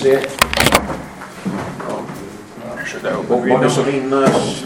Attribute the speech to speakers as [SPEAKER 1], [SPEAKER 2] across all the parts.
[SPEAKER 1] see it? Благослови нас.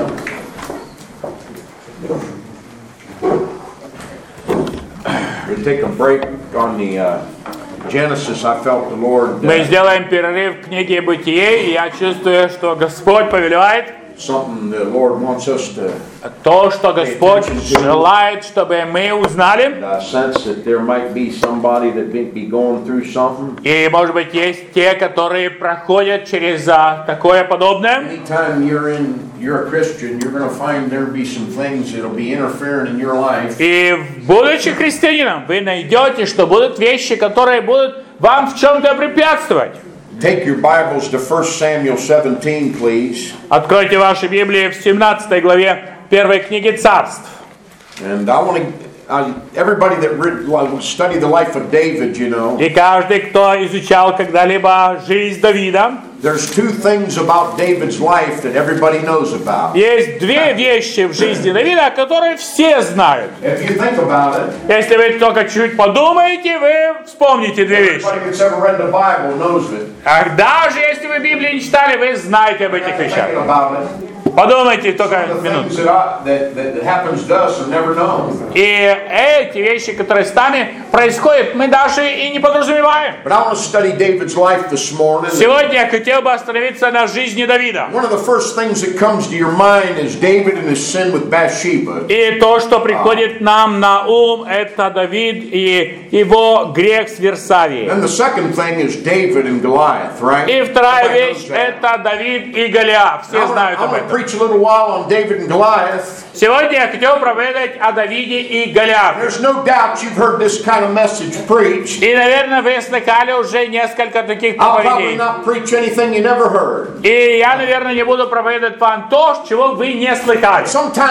[SPEAKER 1] We'll take a break on the Genesis. I felt the Lord.
[SPEAKER 2] Мы сделаем перерыв в книге Бытие, и я чувствую, что Господь повелевает.
[SPEAKER 1] Something the Lord wants us to.
[SPEAKER 2] То, что Господь желает, чтобы мы узнали.
[SPEAKER 1] Sense that there might be somebody that be going through something.
[SPEAKER 2] И, может быть, есть те, которые проходят через такое подобное.
[SPEAKER 1] Anytime you're a Christian, you're going to find there be some things that'll be interfering in your life.
[SPEAKER 2] И, будучи христианином, вы найдете, что будут вещи, которые будут вам в чем-то препятствовать.
[SPEAKER 1] Take your Bibles to 1 Samuel 17, please.
[SPEAKER 2] Откройте ваши Библии в 17 главе первой книги Царств.
[SPEAKER 1] And I want to, everybody that studied the life of David, you know.
[SPEAKER 2] И каждый, кто изучал когда-либо жизнь Давида,
[SPEAKER 1] there's two things about David's life that everybody knows about.
[SPEAKER 2] Есть две вещи в жизни Давида, которые все знают.
[SPEAKER 1] If you think about it,
[SPEAKER 2] если вы только чуть подумаете, вы вспомните две вещи.
[SPEAKER 1] Everybody that's ever read the Bible knows it.
[SPEAKER 2] Даже если вы Библию не читали, вы знаете об этих вещах. Подумайте только минуту. И эти вещи, которые с нами происходят, мы даже и не подразумеваем. Сегодня я хотел бы остановиться на жизни Давида. И то, что приходит нам на ум, это Давид и его грех с Версавией. И вторая вещь, это Давид и Голиаф. Все знают об этом. Сегодня я хотел проповедовать о Давиде и Голиафе. И, наверное, вы слыхали уже несколько таких проповедей. И я, наверное, не буду проповедовать вам то, чего вы не слыхали.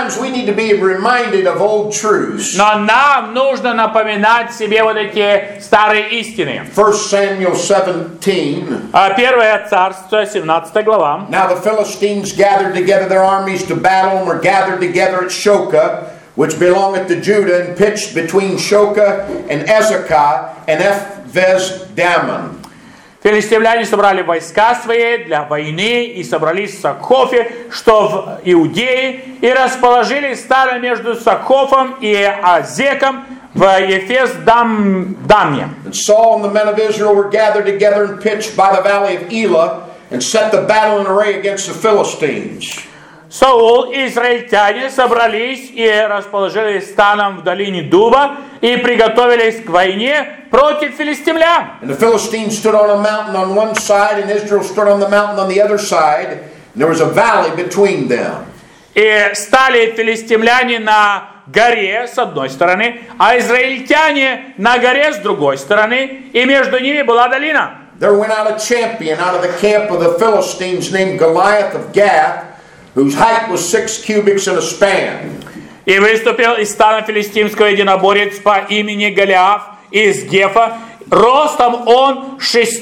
[SPEAKER 2] Но нам нужно напоминать себе вот эти старые истины.
[SPEAKER 1] 1 Samuel 17.
[SPEAKER 2] Первое Царство, 17 глава.
[SPEAKER 1] Now the Philistines gathered together their armies to battle and were gathered together at Shoka, which belongeth to Judah, and pitched between Shoka and Ezekah and Ephes-Dammon.
[SPEAKER 2] Филистимляне собрали войска свои для войны и собрались в Сакхофе, что в Иудее, и расположились стали между Сакхофом и Азеком в Ефес-Дамме.
[SPEAKER 1] And Saul and the men of Israel were gathered together and pitched by the valley of Elah, and set the battle in array against the Philistines.
[SPEAKER 2] Саул и израильтяне собрались и расположились станом в долине Дуба и приготовились к войне против филистимлян.
[SPEAKER 1] And the Philistines stood on a mountain on one side, and Israel stood on the mountain on the other side, and there was a valley between them.
[SPEAKER 2] И стали филистимляне на горе с одной стороны, а израильтяне на горе с другой стороны, и между ними была долина.
[SPEAKER 1] There went out a champion out of the camp of the Philistines named Goliath of Gath, whose height was 6 cubits and a span.
[SPEAKER 2] И выступил из стана филистимского единоборец по имени Голиаф из Гефа, ростом он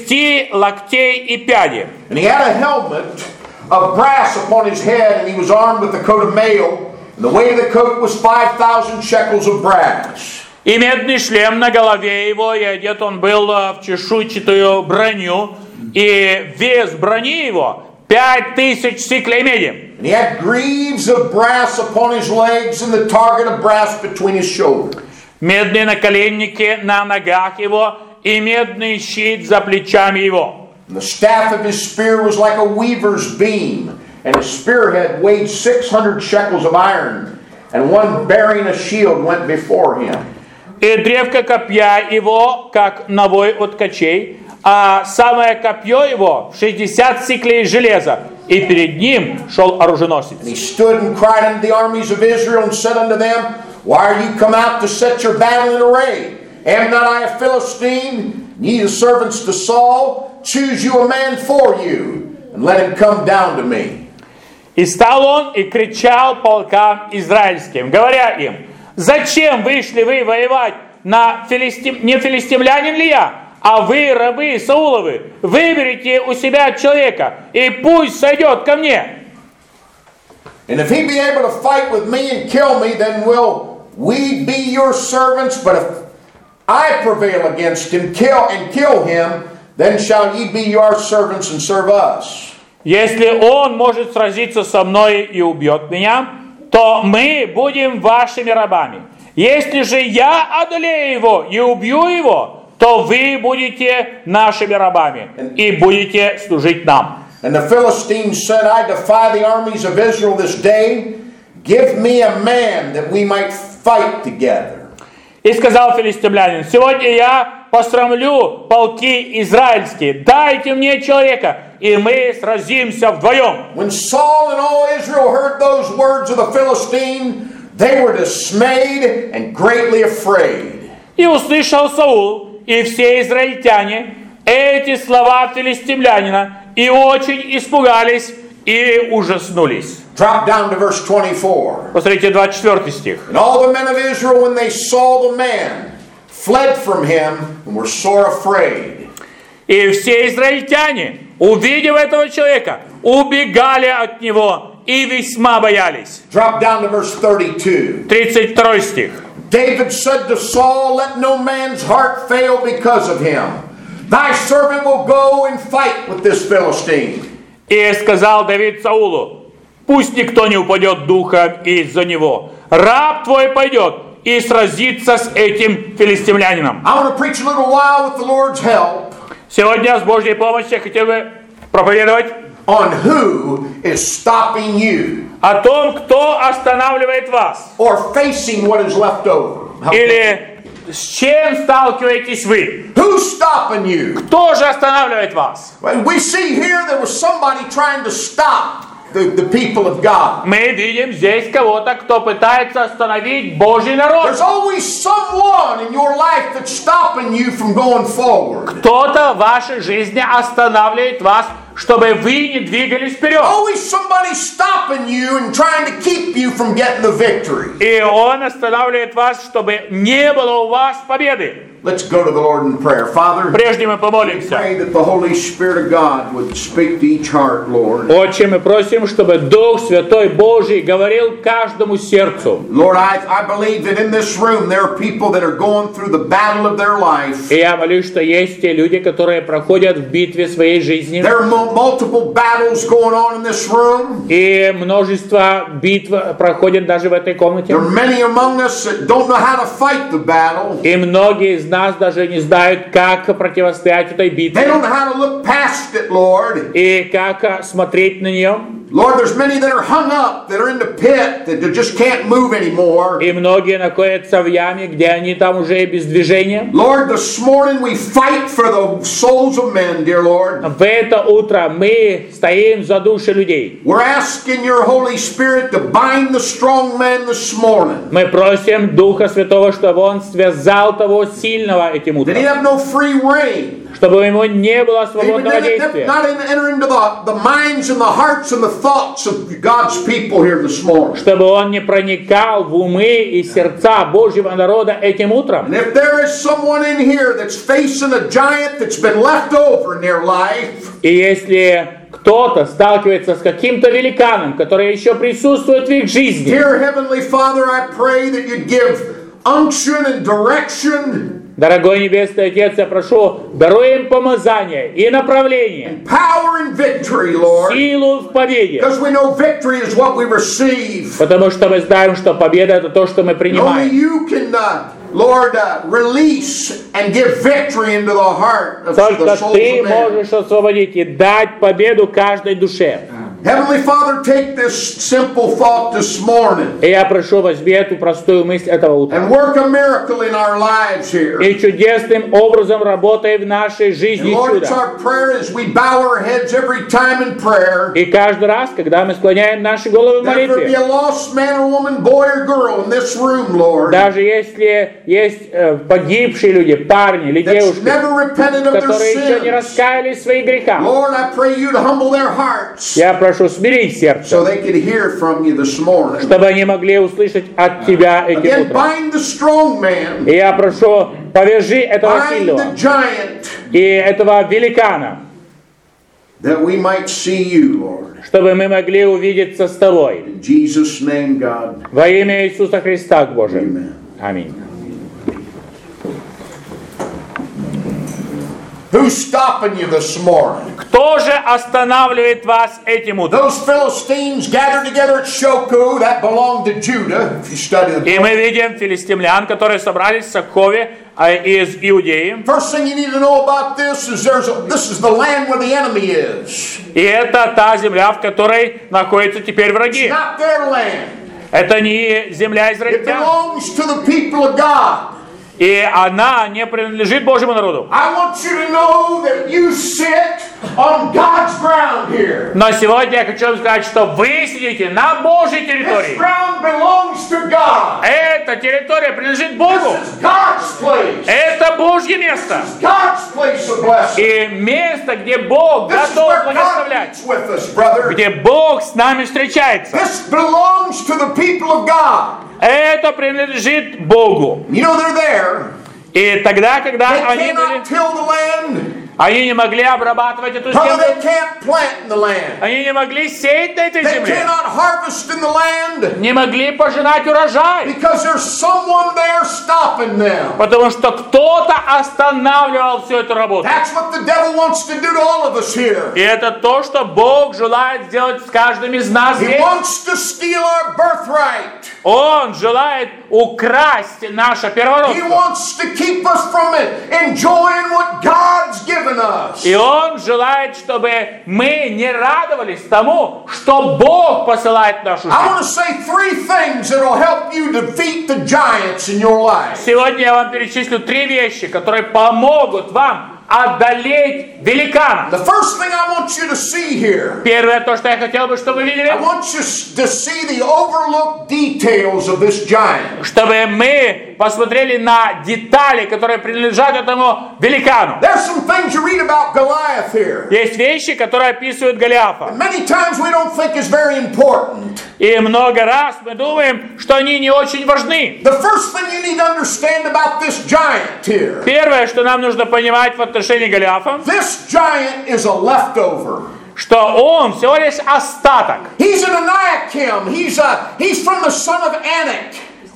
[SPEAKER 2] 6 локтей и пяди.
[SPEAKER 1] And he had a helmet of brass upon his head, and he was armed with a coat of mail, and the weight of the coat was 5,000 shekels of brass.
[SPEAKER 2] И медный шлем на голове его, и одет он был в чешуйчатую броню, и вес брони его 5000 сиклей меди.
[SPEAKER 1] And he had greaves of brass upon his legs, and the target of brass between his shoulders.
[SPEAKER 2] Медные наколенники на ногах его, и медный щит за плечами его.
[SPEAKER 1] And the staff of his spear was like a weaver's beam, and his spearhead weighed 600 shekels of iron, and one bearing a shield went before him.
[SPEAKER 2] И древко копья его, как навой от кочей, а самое копье его 60 сиклей железа, и перед ним шел оруженосец.
[SPEAKER 1] And he stood and cried unto the armies of Israel, and said unto them, Why are you come out to set your battle in array? Am not I a Philistine, ye the servants to Saul? Choose you a man for you, and let him come down to me.
[SPEAKER 2] И стал он и кричал полкам израильским, говоря им: Зачем вышли вы воевать на не филистимлянин ли я? А вы, рабы Сауловы, выберите у себя человека, и пусть сойдет ко мне.
[SPEAKER 1] And if he be able to fight with me and kill me, then will we be your servants. But if I prevail against him, kill him, then shall ye be your servants and serve us.
[SPEAKER 2] Если он может сразиться со мной и убьет меня, то мы будем вашими рабами. Если же я одолею его и убью его, то вы будете нашими рабами и будете служить нам.
[SPEAKER 1] And the Philistines said, I defy the armies of Israel this day. Give me a man that we might fight together.
[SPEAKER 2] И сказал филистимлянин: сегодня я посрамлю полки израильские. Дайте мне человека, и мы сразимся вдвоем.
[SPEAKER 1] When Saul and all Israel heard those words of the Philistine, they were dismayed and greatly afraid.
[SPEAKER 2] И услышал Саул и все израильтяне эти слова филистимлянина, и очень испугались и ужаснулись.
[SPEAKER 1] Drop down to verse 24.
[SPEAKER 2] Посмотрите, 24 стих.
[SPEAKER 1] And all the men of Israel, when they saw the man, fled from him and were sore afraid.
[SPEAKER 2] И все израильтяне, увидев этого человека, убегали от него и весьма боялись.
[SPEAKER 1] Drop down to verse 32.
[SPEAKER 2] 32 стих.
[SPEAKER 1] David said to Saul, let no man's heart fail because of him. Thy servant will go and fight with this Philistine.
[SPEAKER 2] И сказал Давид Саулу: пусть никто не упадет духом из-за него. Раб твой пойдет и сразится с этим филистимлянином.
[SPEAKER 1] I want to preach a little while with the Lord's help.
[SPEAKER 2] Сегодня с Божьей помощью я хотел бы проповедовать
[SPEAKER 1] on who is stopping you.
[SPEAKER 2] О том, кто останавливает вас.
[SPEAKER 1] Or facing what is left over.
[SPEAKER 2] Или с чем сталкиваетесь вы?
[SPEAKER 1] Who's stopping you?
[SPEAKER 2] Кто же останавливает вас?
[SPEAKER 1] We see here there was somebody trying to stop the people of God.
[SPEAKER 2] Мы видим здесь кого-то, кто пытается остановить Божий народ.
[SPEAKER 1] There's always someone in your life that's stopping you from going forward.
[SPEAKER 2] Кто-то в вашей жизни останавливает вас, чтобы вы не двигались вперед.
[SPEAKER 1] Always somebody stopping you and trying to keep you from getting the victory.
[SPEAKER 2] И он останавливает вас, чтобы не было у вас победы.
[SPEAKER 1] Let's go to the Lord in prayer. Father,
[SPEAKER 2] прежде мы помолимся.
[SPEAKER 1] pray that the Holy Spirit of God would speak to each heart, Lord.
[SPEAKER 2] Отче, мы просим, чтобы Дух Святой Божий говорил каждому сердцу.
[SPEAKER 1] Lord, I believe that in this room there are people that are going through the battle of their life.
[SPEAKER 2] И я молюсь, что есть те люди, которые проходят в битве своей жизни.
[SPEAKER 1] There are multiple battles going on in this room.
[SPEAKER 2] И множество битв проходят даже в этой комнате.
[SPEAKER 1] There are many among us that don't know how to fight the battle.
[SPEAKER 2] И многие из нас даже не знают, как противостоять этой битве.
[SPEAKER 1] They don't know how to look past it, Lord.
[SPEAKER 2] И как смотреть на нее.
[SPEAKER 1] Lord, there's many that are hung up, that are in the pit, that they just can't move anymore.
[SPEAKER 2] И многие находятся в яме, где они там уже без движения.
[SPEAKER 1] Lord, this morning we fight for the souls of men, dear Lord.
[SPEAKER 2] В это утро мы стоим за души людей.
[SPEAKER 1] We're asking your Holy Spirit to bind the strong man this morning.
[SPEAKER 2] Мы просим Духа Святого, чтобы Он связал того сильного этим
[SPEAKER 1] That he
[SPEAKER 2] утром.
[SPEAKER 1] have no free reign.
[SPEAKER 2] Чтобы ему не было
[SPEAKER 1] He would
[SPEAKER 2] свободного действия.
[SPEAKER 1] not enter into the minds and the hearts and the thoughts of God's people here this morning.
[SPEAKER 2] Чтобы он не проникал в умы и сердца Божьего народа этим утром.
[SPEAKER 1] And if there is someone in here that's facing a giant that's been left over in their life,
[SPEAKER 2] И если кто-то сталкивается с каким-то великаном, который еще присутствует в их жизни,
[SPEAKER 1] dear Heavenly Father, I pray that you'd give unction and direction,
[SPEAKER 2] дорогой Небесный Отец, я прошу, даруй им помазание и направление,
[SPEAKER 1] power and victory, Lord.
[SPEAKER 2] силу в победе.
[SPEAKER 1] Because we know victory is what we receive.
[SPEAKER 2] Потому что мы знаем, что победа — это то, что мы
[SPEAKER 1] Only
[SPEAKER 2] принимаем.
[SPEAKER 1] you can, Lord, release and give victory into the heart of the
[SPEAKER 2] Только
[SPEAKER 1] souls
[SPEAKER 2] Ты
[SPEAKER 1] of men.
[SPEAKER 2] можешь освободить и дать победу каждой душе.
[SPEAKER 1] Heavenly Father, take this simple thought this morning
[SPEAKER 2] И я прошу, возьми эту простую мысль этого утра.
[SPEAKER 1] and work a miracle in our lives here.
[SPEAKER 2] И чудесным образом работай в нашей
[SPEAKER 1] And
[SPEAKER 2] жизни
[SPEAKER 1] Lord, it's
[SPEAKER 2] чудо.
[SPEAKER 1] our prayer as we bow our heads every time in prayer,
[SPEAKER 2] И каждый раз, когда мы склоняем наши головы в
[SPEAKER 1] that if there be
[SPEAKER 2] молитве,
[SPEAKER 1] a lost man or woman, boy or girl in this room, Lord,
[SPEAKER 2] даже если есть погибшие люди, парни или
[SPEAKER 1] that's
[SPEAKER 2] девушки,
[SPEAKER 1] never repented of their
[SPEAKER 2] которые еще не
[SPEAKER 1] sins,
[SPEAKER 2] раскаялись в своих грехах,
[SPEAKER 1] Lord, I pray you to humble their hearts
[SPEAKER 2] я прошу, смири их сердце,
[SPEAKER 1] so they could hear from you this morning.
[SPEAKER 2] чтобы они могли услышать от Тебя этим
[SPEAKER 1] Again,
[SPEAKER 2] утром.
[SPEAKER 1] bind the strong man,
[SPEAKER 2] И я прошу, повяжи этого
[SPEAKER 1] bind
[SPEAKER 2] сильного
[SPEAKER 1] the giant,
[SPEAKER 2] и этого великана,
[SPEAKER 1] that we might see you, Lord.
[SPEAKER 2] чтобы мы могли увидеться с Тобой.
[SPEAKER 1] In Jesus' name, God.
[SPEAKER 2] Во имя Иисуса Христа, Боже.
[SPEAKER 1] Amen.
[SPEAKER 2] Аминь.
[SPEAKER 1] Who's stopping you this morning?
[SPEAKER 2] Кто же останавливает вас этим утром?
[SPEAKER 1] Those Philistines gathered together at Shoku, that belonged to Judah, if you study the
[SPEAKER 2] И
[SPEAKER 1] book.
[SPEAKER 2] мы видим филистимлян, которые собрались в Сокхове из Иудеи.
[SPEAKER 1] First thing you need to know about this is this is the land where the enemy is.
[SPEAKER 2] И это та земля, в которой находятся теперь
[SPEAKER 1] It's
[SPEAKER 2] враги.
[SPEAKER 1] not their land.
[SPEAKER 2] Это не земля
[SPEAKER 1] It
[SPEAKER 2] израильтян.
[SPEAKER 1] belongs to the people of God.
[SPEAKER 2] И она не принадлежит Божьему народу.
[SPEAKER 1] I want you to know that you sit on God's ground here.
[SPEAKER 2] Но сегодня я хочу вам сказать, что вы сидите на Божьей
[SPEAKER 1] This
[SPEAKER 2] территории.
[SPEAKER 1] ground belongs to God.
[SPEAKER 2] Эта территория принадлежит Богу.
[SPEAKER 1] This is God's place.
[SPEAKER 2] Это Божье место.
[SPEAKER 1] God's place of blessing.
[SPEAKER 2] И место, где Бог
[SPEAKER 1] This is
[SPEAKER 2] готов
[SPEAKER 1] where God
[SPEAKER 2] благословлять.
[SPEAKER 1] meets with us, brother.
[SPEAKER 2] Где Бог с нами встречается.
[SPEAKER 1] This belongs to the people of God.
[SPEAKER 2] Это принадлежит Богу.
[SPEAKER 1] You know they're there.
[SPEAKER 2] И тогда, когда
[SPEAKER 1] They
[SPEAKER 2] они были,
[SPEAKER 1] cannot till the land.
[SPEAKER 2] они не могли обрабатывать эту
[SPEAKER 1] Brother,
[SPEAKER 2] землю.
[SPEAKER 1] they can't plant in the land.
[SPEAKER 2] Они не могли сеять на этой
[SPEAKER 1] They
[SPEAKER 2] земле.
[SPEAKER 1] cannot harvest in the land
[SPEAKER 2] Не могли пожинать урожай.
[SPEAKER 1] because there's someone there stopping them.
[SPEAKER 2] Потому что кто-то останавливал всю эту работу.
[SPEAKER 1] That's what the devil wants to do to all of us here.
[SPEAKER 2] И это то, что Бог желает сделать с каждым из нас
[SPEAKER 1] He
[SPEAKER 2] здесь.
[SPEAKER 1] wants to steal our birthright.
[SPEAKER 2] Он желает украсть наше
[SPEAKER 1] He
[SPEAKER 2] первородство.
[SPEAKER 1] wants to keep us from it, enjoying what God's given us.
[SPEAKER 2] И Он желает, чтобы мы не радовались тому, что Бог посылает в нашу
[SPEAKER 1] I want
[SPEAKER 2] жизнь.
[SPEAKER 1] to say three things that will help you defeat the giants in your life.
[SPEAKER 2] Сегодня я вам перечислю 3 вещи, которые помогут вам одолеть великана.
[SPEAKER 1] The first thing I want you to see here,
[SPEAKER 2] Первое, то, что я хотел бы, чтобы вы
[SPEAKER 1] I
[SPEAKER 2] видели,
[SPEAKER 1] want you to see the overlooked details of this giant.
[SPEAKER 2] чтобы мы посмотрели на детали, которые принадлежат этому великану.
[SPEAKER 1] There's some things you read about Goliath here.
[SPEAKER 2] Есть вещи, которые описывают Голиафа.
[SPEAKER 1] Many times we don't think is very important.
[SPEAKER 2] И много раз мы думаем, что они не очень важны.
[SPEAKER 1] The first thing you need to understand about this giant here,
[SPEAKER 2] Первое, что нам нужно понимать в отношении Голиафа,
[SPEAKER 1] this giant is a leftover.
[SPEAKER 2] что он всего лишь остаток.
[SPEAKER 1] He's an Anakim. He's from the son of Anak.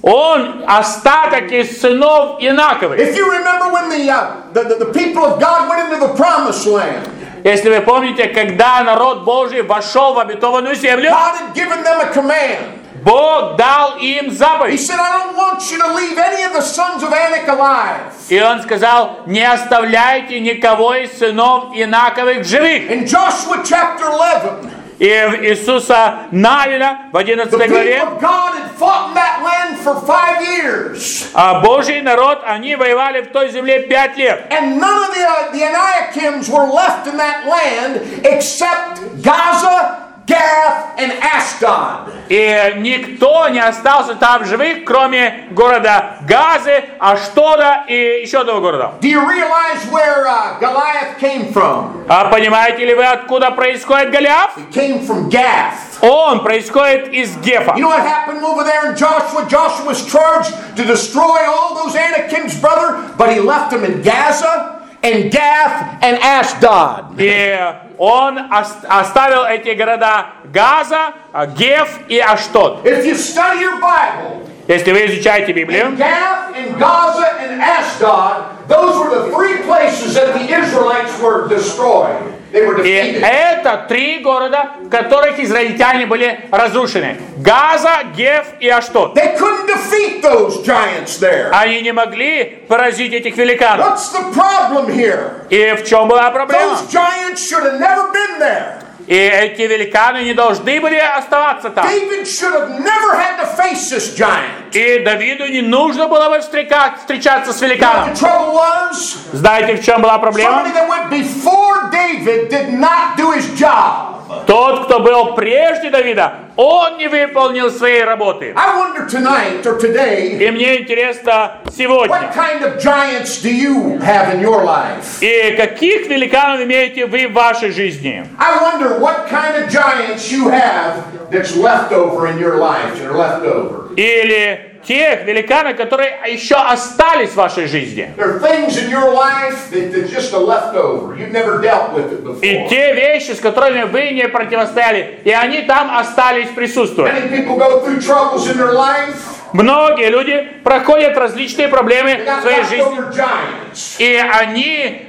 [SPEAKER 2] Он остаток из сынов Инаковых.
[SPEAKER 1] If you remember when the people of God went into the promised land,
[SPEAKER 2] Если вы помните, когда народ Божий вошел в обетованную землю,
[SPEAKER 1] God had given them a command.
[SPEAKER 2] Бог дал им
[SPEAKER 1] He
[SPEAKER 2] заповедь.
[SPEAKER 1] said, I don't want you to leave any of the sons of Anak alive.
[SPEAKER 2] И он сказал, не оставляйте никого из сынов Инаковых живых.
[SPEAKER 1] In Joshua chapter 11,
[SPEAKER 2] И в Иисуса Навина в 11
[SPEAKER 1] the
[SPEAKER 2] главе,
[SPEAKER 1] people of God had fought in that land for 5 years.
[SPEAKER 2] а Божий народ, они воевали в той земле 5 лет.
[SPEAKER 1] And none of the Anakims were left in that land except Gaza, Gath, and Ashdod.
[SPEAKER 2] И никто не остался там живых, кроме города Газы, Аштода и еще одного города.
[SPEAKER 1] Do you realize where Goliath came from?
[SPEAKER 2] А понимаете ли вы, откуда происходит Голиаф?
[SPEAKER 1] He came from Gath.
[SPEAKER 2] Он происходит из Гефа.
[SPEAKER 1] You know what happened over there in Joshua? Joshua was charged to destroy all those Anakims, brother, but he left them in Gaza and Gath and Ashdod.
[SPEAKER 2] И он оставил эти города Газа, Геф и Аштод.
[SPEAKER 1] If you study your Bible,
[SPEAKER 2] Если вы изучаете Библию,
[SPEAKER 1] Gath and Gaza and Ashdod, those were the 3 places that the Israelites were destroyed. They were
[SPEAKER 2] и
[SPEAKER 1] defeated.
[SPEAKER 2] это 3 города, в которых израильтяне были разрушены. Газа, Геф и Аштод.
[SPEAKER 1] They couldn't defeat those giants there.
[SPEAKER 2] Они не могли поразить этих великанов.
[SPEAKER 1] What's the problem here?
[SPEAKER 2] И в чем была проблема?
[SPEAKER 1] Those giants should have never been there.
[SPEAKER 2] И эти великаны не должны были оставаться там.
[SPEAKER 1] David should have never had to face this giant.
[SPEAKER 2] И Давиду не нужно было бы встречаться с
[SPEAKER 1] You know what
[SPEAKER 2] великаном.
[SPEAKER 1] the trouble was?
[SPEAKER 2] Знаете, в чем была проблема?
[SPEAKER 1] Somebody that went before David did not do his job.
[SPEAKER 2] Тот, кто был прежде Давида, он не выполнил своей работы.
[SPEAKER 1] I wonder tonight or today,
[SPEAKER 2] И мне интересно сегодня,
[SPEAKER 1] what kind of giants do you have in your life?
[SPEAKER 2] и каких великанов имеете вы в вашей жизни?
[SPEAKER 1] I wonder what kind of giants you have that's left over in your life, that are left over.
[SPEAKER 2] Или тех великанов, которые еще остались в вашей жизни.
[SPEAKER 1] There are things in your life that's just a leftover. You've never dealt with it before.
[SPEAKER 2] И те вещи, с которыми вы не противостояли, и они там остались присутствовать.
[SPEAKER 1] Many people go through troubles in their life.
[SPEAKER 2] Многие люди проходят различные проблемы
[SPEAKER 1] They
[SPEAKER 2] в
[SPEAKER 1] got
[SPEAKER 2] своей жизни,
[SPEAKER 1] leftover giants.
[SPEAKER 2] и они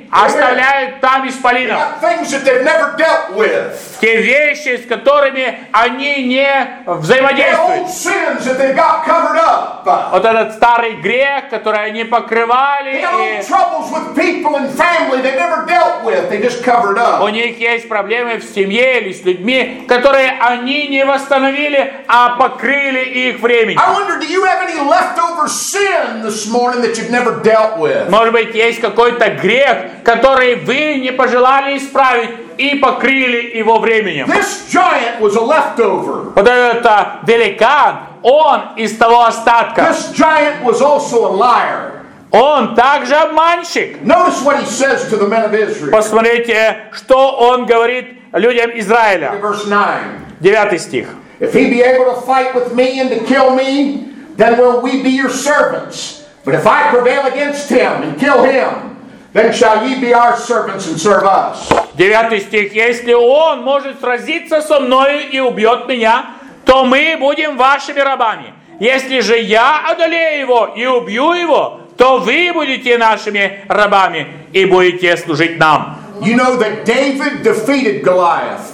[SPEAKER 2] оставляет там
[SPEAKER 1] They
[SPEAKER 2] исполинов.
[SPEAKER 1] got things that they've never dealt with.
[SPEAKER 2] Те вещи, с которыми они не
[SPEAKER 1] Their old
[SPEAKER 2] взаимодействуют.
[SPEAKER 1] sins that they've got covered up.
[SPEAKER 2] Вот этот старый грех, который они покрывали,
[SPEAKER 1] They got
[SPEAKER 2] и
[SPEAKER 1] old troubles with people and family they never dealt with. They just covered
[SPEAKER 2] у
[SPEAKER 1] up.
[SPEAKER 2] них есть проблемы в семье или с людьми, которые они не восстановили, а покрыли их временем.
[SPEAKER 1] I wonder, do you have any leftover sin this morning that you've never dealt with?
[SPEAKER 2] Может быть, есть какой-то грех, который вы не пожелали исправить и покрыли его временем.
[SPEAKER 1] This giant was a leftover.
[SPEAKER 2] Вот этот великан, он из того остатка.
[SPEAKER 1] This giant was also a liar.
[SPEAKER 2] Он также обманщик.
[SPEAKER 1] Notice what he says to the men of Israel.
[SPEAKER 2] Посмотрите, что он говорит людям Израиля.
[SPEAKER 1] Verse 9.
[SPEAKER 2] 9 стих.
[SPEAKER 1] If he be able to fight with me and to kill me, then will we be your servants. But if I prevail against him and kill him, then shall ye be our servants and serve us.
[SPEAKER 2] 9 стих. Если он может сразиться со мною и убьет меня, то мы будем вашими рабами. Если же я одолею его и убью его, то вы будете нашими рабами и будете служить нам.
[SPEAKER 1] You know that David defeated Goliath.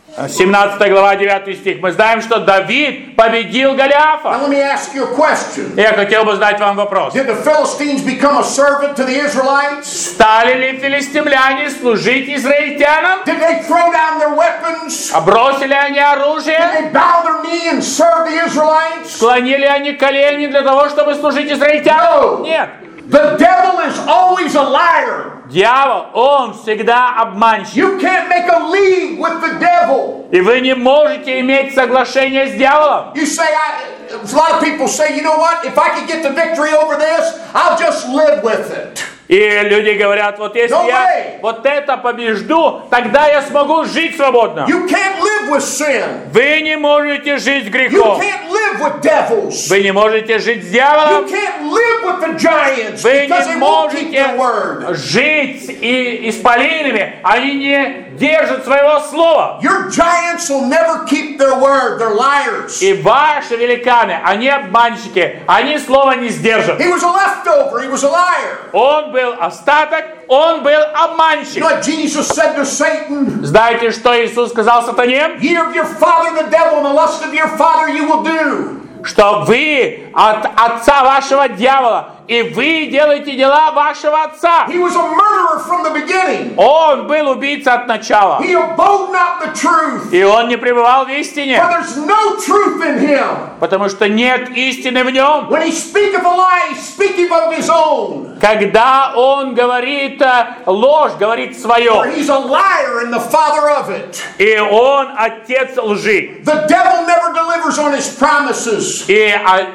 [SPEAKER 2] 17 глава, 9 стих. Мы знаем, что Давид победил
[SPEAKER 1] Now
[SPEAKER 2] Голиафа.
[SPEAKER 1] let me ask you a question.
[SPEAKER 2] Я хотел бы задать вам вопрос.
[SPEAKER 1] Did the Philistines become a servant to the Israelites?
[SPEAKER 2] Стали ли филистимляне служить израильтянам?
[SPEAKER 1] Did they throw down their weapons?
[SPEAKER 2] Бросили они
[SPEAKER 1] Did
[SPEAKER 2] оружие?
[SPEAKER 1] they bow their knee and serve the Israelites?
[SPEAKER 2] Склонили они колени для того, чтобы служить израильтянам?
[SPEAKER 1] No.
[SPEAKER 2] Нет.
[SPEAKER 1] The devil is always a liar.
[SPEAKER 2] Дьявол, он всегда обманщик.
[SPEAKER 1] You can't make a league with the devil.
[SPEAKER 2] И вы не можете иметь соглашение с дьяволом.
[SPEAKER 1] You say, a lot of people say, you know what, if I could get the victory over this, I'll just live with it.
[SPEAKER 2] И люди говорят, вот если
[SPEAKER 1] No
[SPEAKER 2] я
[SPEAKER 1] way.
[SPEAKER 2] вот это побежду, тогда я смогу жить свободно.
[SPEAKER 1] You can't live with sin.
[SPEAKER 2] Вы не можете жить с
[SPEAKER 1] You
[SPEAKER 2] грехом.
[SPEAKER 1] can't live with devils.
[SPEAKER 2] Вы не можете жить с
[SPEAKER 1] You
[SPEAKER 2] дьяволом.
[SPEAKER 1] can't live with the giants
[SPEAKER 2] Вы
[SPEAKER 1] because
[SPEAKER 2] не
[SPEAKER 1] they won't keep their word.
[SPEAKER 2] можете жить и исполинами. Они не держат своего слова.
[SPEAKER 1] Your giants will never keep their word. They're liars.
[SPEAKER 2] И ваши великаны, они обманщики. Они слова не сдержат.
[SPEAKER 1] He was a leftover. He was a liar.
[SPEAKER 2] Он был остаток, он был
[SPEAKER 1] You
[SPEAKER 2] обманщик.
[SPEAKER 1] know what Jesus said to Satan?
[SPEAKER 2] Знаете, что Иисус сказал сатане?
[SPEAKER 1] Ye of your father the devil, and the lust of your father you will do.
[SPEAKER 2] Что вы от отца вашего дьявола, и вы делаете дела вашего отца.
[SPEAKER 1] He was a murderer from the beginning.
[SPEAKER 2] Он был убийца от начала.
[SPEAKER 1] He abode not the truth.
[SPEAKER 2] И он не пребывал в истине,
[SPEAKER 1] For there's no truth in him.
[SPEAKER 2] потому что нет истины в нем.
[SPEAKER 1] When he speaketh a lie, he speaketh of his own.
[SPEAKER 2] Когда он говорит ложь, говорит
[SPEAKER 1] For
[SPEAKER 2] свое.
[SPEAKER 1] he's a liar and the father of it.
[SPEAKER 2] И он отец лжи.
[SPEAKER 1] The devil never delivers on his promises.
[SPEAKER 2] И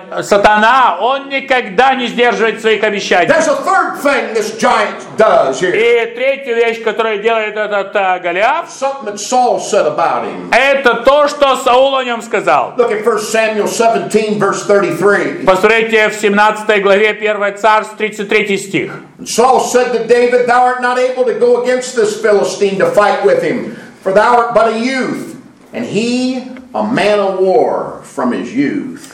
[SPEAKER 2] сатана, он никогда не сдерживает своих обещаний.
[SPEAKER 1] There's a third thing this giant does here.
[SPEAKER 2] И третья вещь, которую делает этот Голиаф,
[SPEAKER 1] Something that Saul said about him.
[SPEAKER 2] это то, что Саул о нем сказал.
[SPEAKER 1] Look at 1 Samuel 17, verse 33.
[SPEAKER 2] Посмотрите в 17 главе 1 Царств, 33 стих.
[SPEAKER 1] Saul said to David, Thou art not able to go against this Philistine to fight with him, for thou art but a youth, and he a man of war from his youth.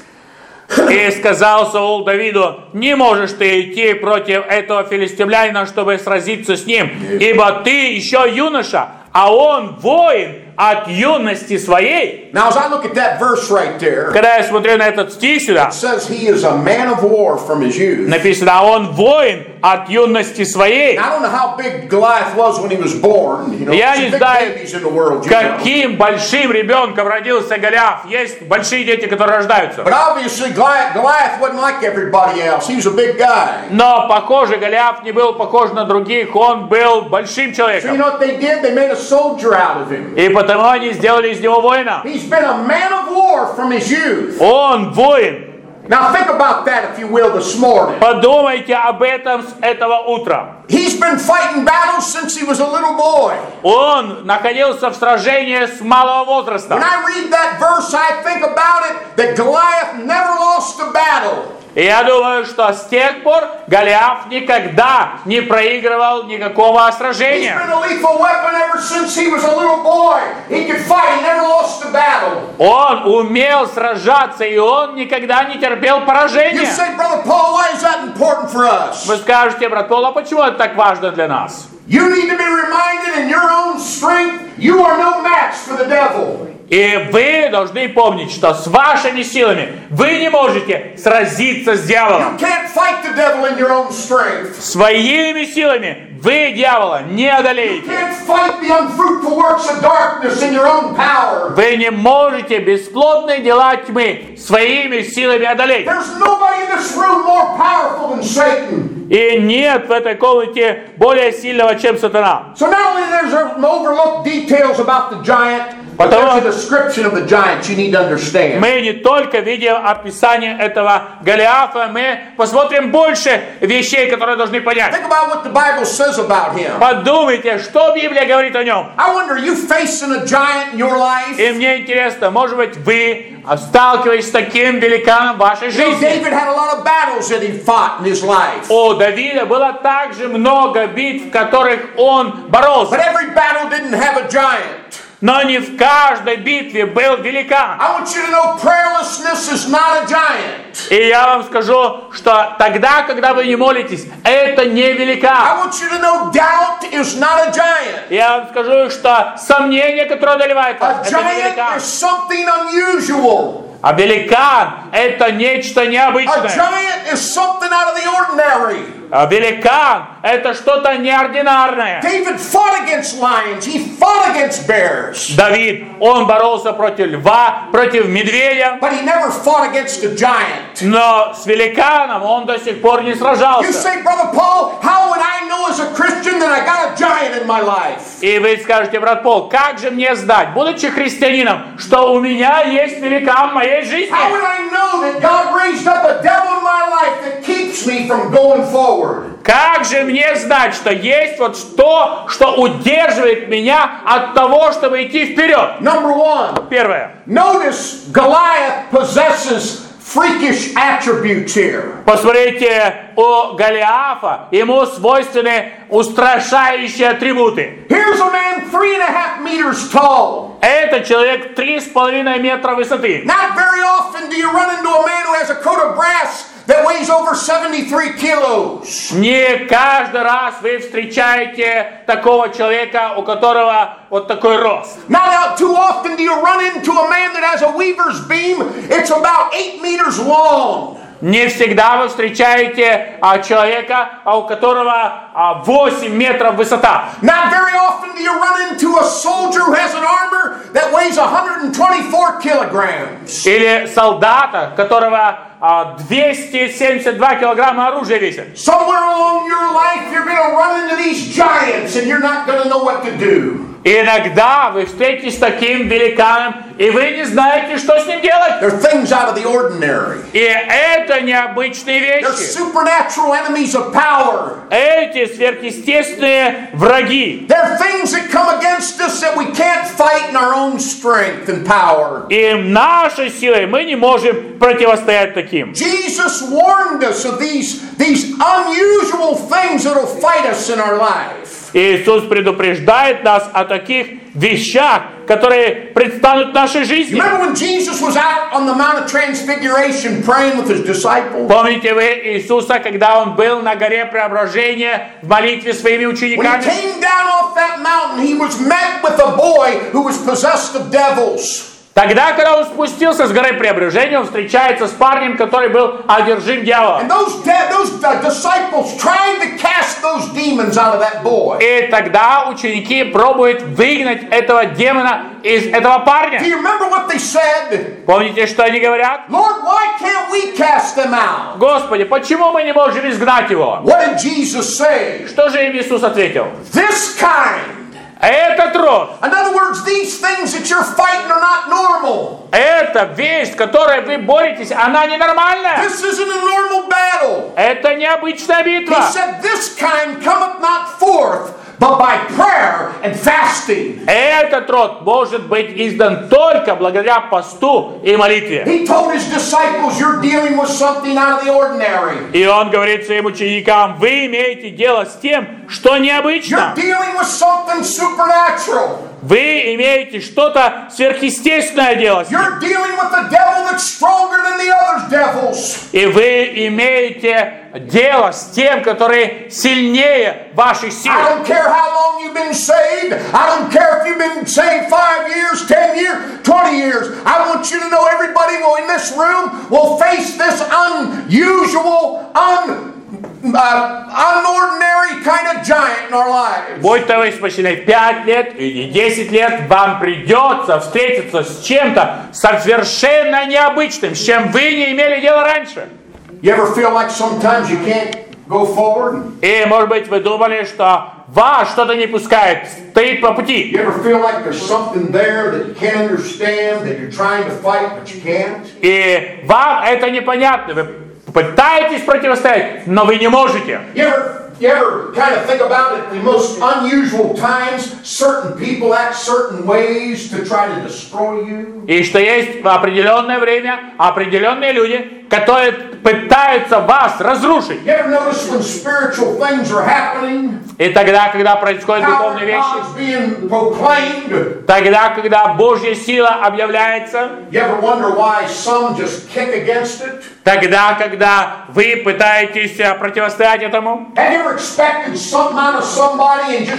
[SPEAKER 2] И сказал Саул Давиду: не можешь ты идти против этого филистимлянина, чтобы сразиться с ним, ибо ты еще юноша, а он воин от юности своей.
[SPEAKER 1] Now, as I look at that verse right there,
[SPEAKER 2] Когда я смотрю на этот стих сюда,
[SPEAKER 1] it says he is a man of war from his youth.
[SPEAKER 2] написано, а он воин от юности своей.
[SPEAKER 1] Now, I don't know how big Goliath was when he was born. You know,
[SPEAKER 2] Я
[SPEAKER 1] there's
[SPEAKER 2] не
[SPEAKER 1] big
[SPEAKER 2] знаю,
[SPEAKER 1] babies in the world, you know.
[SPEAKER 2] каким большим ребенком родился Голиаф. Есть большие дети, которые рождаются.
[SPEAKER 1] But obviously, Goliath wasn't like everybody else. He was a big guy.
[SPEAKER 2] Но, похоже, Голиаф не был похож на других. Он был большим
[SPEAKER 1] So you
[SPEAKER 2] человеком.
[SPEAKER 1] know what they did? They made a soldier out of him.
[SPEAKER 2] И потому они сделали из него воина.
[SPEAKER 1] He's been a man of war from his youth.
[SPEAKER 2] Он воин.
[SPEAKER 1] Now think about that, if you will, this morning.
[SPEAKER 2] Подумайте об этом с этого утра.
[SPEAKER 1] He's been fighting battles since he was a little boy.
[SPEAKER 2] Он находился в сражении с малого возраста.
[SPEAKER 1] When I read that verse, I think about it, that Goliath never lost a battle.
[SPEAKER 2] И я думаю, что с тех пор Голиаф никогда не проигрывал никакого
[SPEAKER 1] He's
[SPEAKER 2] сражения.
[SPEAKER 1] been a lethal weapon ever since he was a little boy. He could fight, he never lost a battle.
[SPEAKER 2] Он умел сражаться, и он никогда не терпел
[SPEAKER 1] You
[SPEAKER 2] поражения.
[SPEAKER 1] say, Brother Paul, why is that important for us?
[SPEAKER 2] Вы скажете, брат Пол, а почему это так важно для нас?
[SPEAKER 1] You need to be reminded in your own strength, you are no match for the devil.
[SPEAKER 2] И вы должны помнить, что с вашими силами вы не можете сразиться с дьяволом.
[SPEAKER 1] You can't fight the devil in your own strength.
[SPEAKER 2] Своими силами вы дьявола не
[SPEAKER 1] You
[SPEAKER 2] одолеете.
[SPEAKER 1] can't fight the unfruitful works of darkness in your own power.
[SPEAKER 2] Вы не можете бесплодные дела тьмы своими силами одолеть.
[SPEAKER 1] There's nobody in this room more powerful than Satan.
[SPEAKER 2] И нет в этой комнате более сильного, чем сатана.
[SPEAKER 1] So not only there's some overlooked details about the giant, but there's a description of the giant you need to understand.
[SPEAKER 2] Мы не только видим описание этого Голиафа, мы посмотрим больше вещей, которые должны понять.
[SPEAKER 1] Think about what the Bible says about him.
[SPEAKER 2] Подумайте, что Библия говорит о нем.
[SPEAKER 1] I wonder, are you facing a giant in your life?
[SPEAKER 2] И мне интересно, может быть, вы сталкиваетесь с таким великаном в вашей
[SPEAKER 1] You know,
[SPEAKER 2] жизни?
[SPEAKER 1] David had a lot of battles that he fought in his life.
[SPEAKER 2] У Давида было также много битв, в которых он боролся.
[SPEAKER 1] But every battle didn't have a giant.
[SPEAKER 2] Но не в каждой битве был великан.
[SPEAKER 1] I want you to know prayerlessness is not a giant.
[SPEAKER 2] И я вам скажу, что тогда, когда вы не молитесь, это не великан.
[SPEAKER 1] I want you to know doubt is not a giant.
[SPEAKER 2] Я вам скажу, что сомнение, которое одолевает
[SPEAKER 1] A
[SPEAKER 2] вас, это не
[SPEAKER 1] giant
[SPEAKER 2] великан.
[SPEAKER 1] is something unusual.
[SPEAKER 2] А великан – это нечто
[SPEAKER 1] A
[SPEAKER 2] необычное.
[SPEAKER 1] giant is something out of the ordinary.
[SPEAKER 2] А великан – это что-то неординарное.
[SPEAKER 1] David fought against lions. He fought against bears.
[SPEAKER 2] Давид, он боролся против льва, против медведя,
[SPEAKER 1] But he never fought against a giant.
[SPEAKER 2] но с великаном он до сих пор не
[SPEAKER 1] You
[SPEAKER 2] сражался.
[SPEAKER 1] say, Brother Paul, how would I know as a Christian that I got a giant in my life?
[SPEAKER 2] И вы скажете, брат Пол, как же мне знать, будучи христианином, что у меня есть великан в моей жизни?
[SPEAKER 1] How would I know that God raised up a devil in my life that keeps me from going forward?
[SPEAKER 2] Как же мне знать, что есть вот то, что удерживает меня от того, чтобы идти вперед?
[SPEAKER 1] Number one,
[SPEAKER 2] Первое.
[SPEAKER 1] notice Goliath possesses freakish attributes here.
[SPEAKER 2] Посмотрите, у Голиафа ему свойственны устрашающие атрибуты.
[SPEAKER 1] Here's a man 3.5 meters tall.
[SPEAKER 2] Это человек 3,5 метра высоты.
[SPEAKER 1] Not very often do you run into a man who has a coat of brass that weighs over 73 kilos.
[SPEAKER 2] Не каждый раз вы встречаете такого человека, у которого вот такой рост.
[SPEAKER 1] Not out too often do you run into a man that has a weaver's beam. It's about 8 meters long.
[SPEAKER 2] Не всегда вы встречаете человека, у которого 8 метров высота.
[SPEAKER 1] Not very often do you run into a soldier who has an armor that weighs 124 kilograms.
[SPEAKER 2] Или солдата, которого 272 килограмма оружия весит.
[SPEAKER 1] Somewhere along your life you're going to run into these giants and you're not going to know what to do.
[SPEAKER 2] Иногда вы встретитесь с таким великаном, и вы не знаете, что с ним делать.
[SPEAKER 1] They're things out of the ordinary.
[SPEAKER 2] И это необычные
[SPEAKER 1] They're
[SPEAKER 2] вещи.
[SPEAKER 1] supernatural enemies of power.
[SPEAKER 2] Эти сверхъестественные враги.
[SPEAKER 1] They're things that come against us that we can't fight in our own strength and power.
[SPEAKER 2] И нашей силой мы не можем противостоять таким.
[SPEAKER 1] Jesus warned us of these unusual things that will fight us in our life.
[SPEAKER 2] Иисус предупреждает нас о таких вещах, которые предстанут в нашей жизни.
[SPEAKER 1] Remember when Jesus was out on the Mount of Transfiguration praying with his disciples?
[SPEAKER 2] Помните вы Иисуса, когда Он был на горе Преображения в молитве своими
[SPEAKER 1] When he
[SPEAKER 2] учениками?
[SPEAKER 1] came down off that mountain, he was met with a boy who was possessed of devils.
[SPEAKER 2] Тогда, когда Он спустился с горы Преображения, Он встречается с парнем, который был одержим дьяволом.
[SPEAKER 1] And those disciples tried to cast those demons out of that boy.
[SPEAKER 2] И тогда ученики пробуют выгнать этого демона из этого
[SPEAKER 1] Do
[SPEAKER 2] парня.
[SPEAKER 1] you remember what they said?
[SPEAKER 2] Помните, что они говорят?
[SPEAKER 1] Lord, why can't we cast them out?
[SPEAKER 2] Господи, почему мы не можем изгнать его?
[SPEAKER 1] What did Jesus say?
[SPEAKER 2] Что же им Иисус ответил?
[SPEAKER 1] This kind.
[SPEAKER 2] Этот род,
[SPEAKER 1] In other words, these things that you're fighting are not normal.
[SPEAKER 2] эта вещь, с которой вы боретесь, она ненормальная.
[SPEAKER 1] This isn't a normal battle.
[SPEAKER 2] Это необычная
[SPEAKER 1] He
[SPEAKER 2] битва.
[SPEAKER 1] said, this kind cometh not forth, but by prayer and fasting.
[SPEAKER 2] Этот род может быть издан только благодаря посту и молитве.
[SPEAKER 1] He told his disciples, you're dealing with something out of the ordinary.
[SPEAKER 2] И он говорит своим ученикам, вы имеете дело с тем, что
[SPEAKER 1] You're
[SPEAKER 2] необычно.
[SPEAKER 1] dealing with something supernatural.
[SPEAKER 2] Вы имеете что-то сверхъестественное дело с ним.
[SPEAKER 1] You're dealing with a devil that's stronger than the other devils.
[SPEAKER 2] И вы имеете дело с тем, который сильнее ваших сил.
[SPEAKER 1] I don't care how long you've been saved. I don't care if you've been saved 5 years, 10 years, 20 years. I want you to know everybody in this room will face this unusual, unordinary kind of giant in our lives.
[SPEAKER 2] Будь то вы спасены 5 лет или 10 лет, вам придется встретиться с чем-то совершенно необычным, с чем вы не имели дела раньше.
[SPEAKER 1] You ever feel like sometimes you can't go forward?
[SPEAKER 2] И, может быть, вы думали, что вас что-то не пускает, стоит по пути.
[SPEAKER 1] You ever feel like there's something there that you can't understand, that you're trying to fight, but you can't?
[SPEAKER 2] И вам это непонятно. Вы пытаетесь противостоять, но вы не можете.
[SPEAKER 1] You ever kind of think about it, the most unusual times, certain people act certain ways to try to destroy you?
[SPEAKER 2] И что есть в определенное время определенные люди, которые пытаются вас разрушить.
[SPEAKER 1] You ever notice when spiritual things are happening?
[SPEAKER 2] И тогда, когда происходят
[SPEAKER 1] How
[SPEAKER 2] духовные вещи,
[SPEAKER 1] God's being proclaimed?
[SPEAKER 2] тогда, когда Божья сила объявляется,
[SPEAKER 1] You ever wonder why some just kick against it?
[SPEAKER 2] тогда, когда вы пытаетесь противостоять этому,
[SPEAKER 1] Have you ever expected something out of somebody and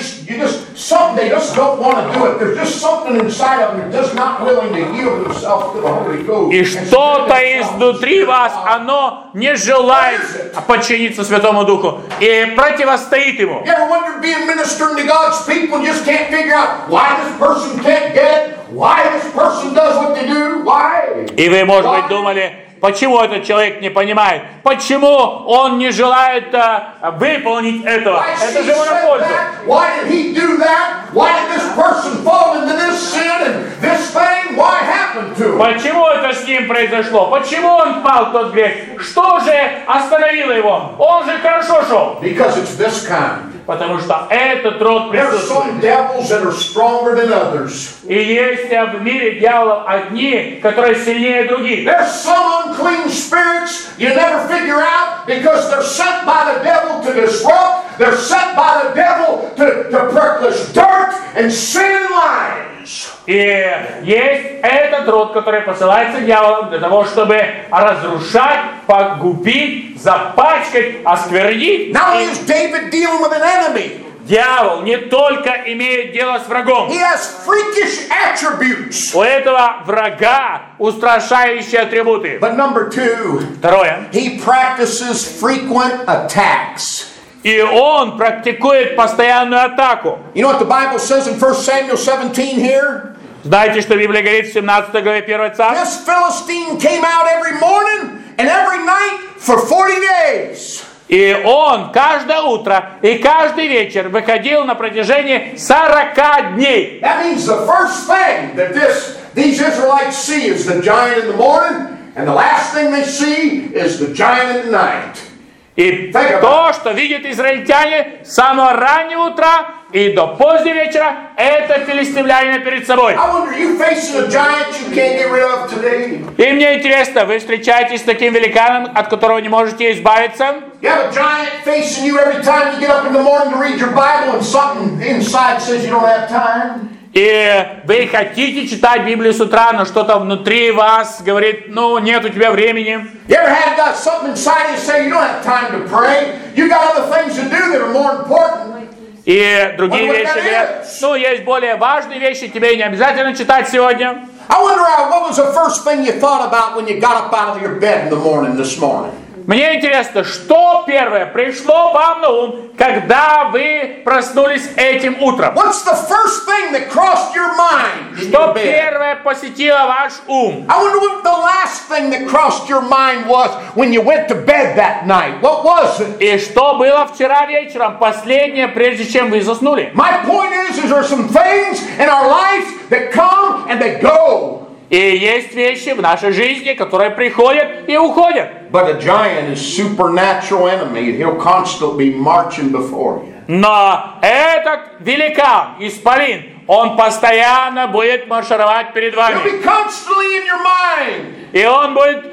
[SPEAKER 1] they just don't want to do it? There's just something inside of them that's just not willing to yield themselves to the Holy Ghost.
[SPEAKER 2] и что-то изнутри вас, оно не желает подчиниться Святому Духу и противостоит ему.
[SPEAKER 1] You ever wondered being ministering to God's people and just can't figure out why this person can't get it? Why this person does what they do? Why?
[SPEAKER 2] И вы, может быть, думали, почему этот человек не понимает, почему он не желает выполнить этого.
[SPEAKER 1] Why
[SPEAKER 2] Это
[SPEAKER 1] she
[SPEAKER 2] же ему на
[SPEAKER 1] said
[SPEAKER 2] пользу.
[SPEAKER 1] that? Why did he do that? Why did this person fall into this sin and this thing? Why happened to him?
[SPEAKER 2] Почему это с ним произошло? Почему он впал в тот грех? Что же остановило его? Он же хорошо шел.
[SPEAKER 1] Because it's this kind.
[SPEAKER 2] Потому что этот род
[SPEAKER 1] There's
[SPEAKER 2] присутствует.
[SPEAKER 1] some devils that are stronger than others.
[SPEAKER 2] И есть в мире дьяволов одни, которые сильнее других.
[SPEAKER 1] There's some unclean spirits you never figure out because they're sent by the devil to disrupt. They're sent by the devil to practice dirt and sin and lies.
[SPEAKER 2] И есть этот род, который посылается дьяволом для того, чтобы разрушать, погубить, запачкать, осквернить.
[SPEAKER 1] Not only is David dealing with an enemy,
[SPEAKER 2] Дьявол не только имеет дело с врагом.
[SPEAKER 1] he has freakish attributes.
[SPEAKER 2] У этого врага устрашающие атрибуты.
[SPEAKER 1] But number 2,
[SPEAKER 2] Второе.
[SPEAKER 1] he practices frequent attacks.
[SPEAKER 2] И он практикует постоянную атаку.
[SPEAKER 1] You know what the Bible says in 1 Samuel 17 here?
[SPEAKER 2] Знаете, что Библия говорит в 17 главе 1 Царств?
[SPEAKER 1] This Philistine came out every morning and every night for 40 days.
[SPEAKER 2] И он каждое утро и каждый вечер выходил на протяжении 40 дней.
[SPEAKER 1] That means the first thing that these Israelites see is the giant in the morning, and the last thing they see is the giant at night.
[SPEAKER 2] И то, что видят израильтяне с самого раннего утра и до позднего вечера, это филистимляне перед собой.
[SPEAKER 1] I wonder, you facing a giant you can't get rid of today?
[SPEAKER 2] И мне интересно, вы встречаетесь с таким великаном, от которого не можете избавиться?
[SPEAKER 1] You have a giant facing you every time you get up in the morning to read your Bible and something inside says you don't have time?
[SPEAKER 2] И вы хотите читать Библию с утра, но что-то внутри вас говорит, нет у тебя времени.
[SPEAKER 1] You ever had something inside you say you don't have time to pray? You got other things to do that are more important.
[SPEAKER 2] И другие вещи говорят, есть более важные вещи, тебе не обязательно читать сегодня.
[SPEAKER 1] I wonder what was the first thing you thought about when you got up out of your bed in the morning this morning?
[SPEAKER 2] Мне интересно, что первое пришло вам на ум, когда вы проснулись этим утром?
[SPEAKER 1] What's the first thing that crossed your mind in your
[SPEAKER 2] Что
[SPEAKER 1] bed?
[SPEAKER 2] первое посетило ваш ум?
[SPEAKER 1] I wonder what the last thing that crossed your mind was when you went to bed that night. What was it?
[SPEAKER 2] И что было вчера вечером, последнее, прежде чем вы заснули?
[SPEAKER 1] My point is there are some things in our life that come and they go.
[SPEAKER 2] И есть вещи в нашей жизни, которые приходят и уходят.
[SPEAKER 1] But a giant is supernatural enemy. He'll constantly be marching before you.
[SPEAKER 2] Но этот великан, исполин, он постоянно будет маршировать перед
[SPEAKER 1] He'll
[SPEAKER 2] вами.
[SPEAKER 1] be constantly in your mind.
[SPEAKER 2] И он будет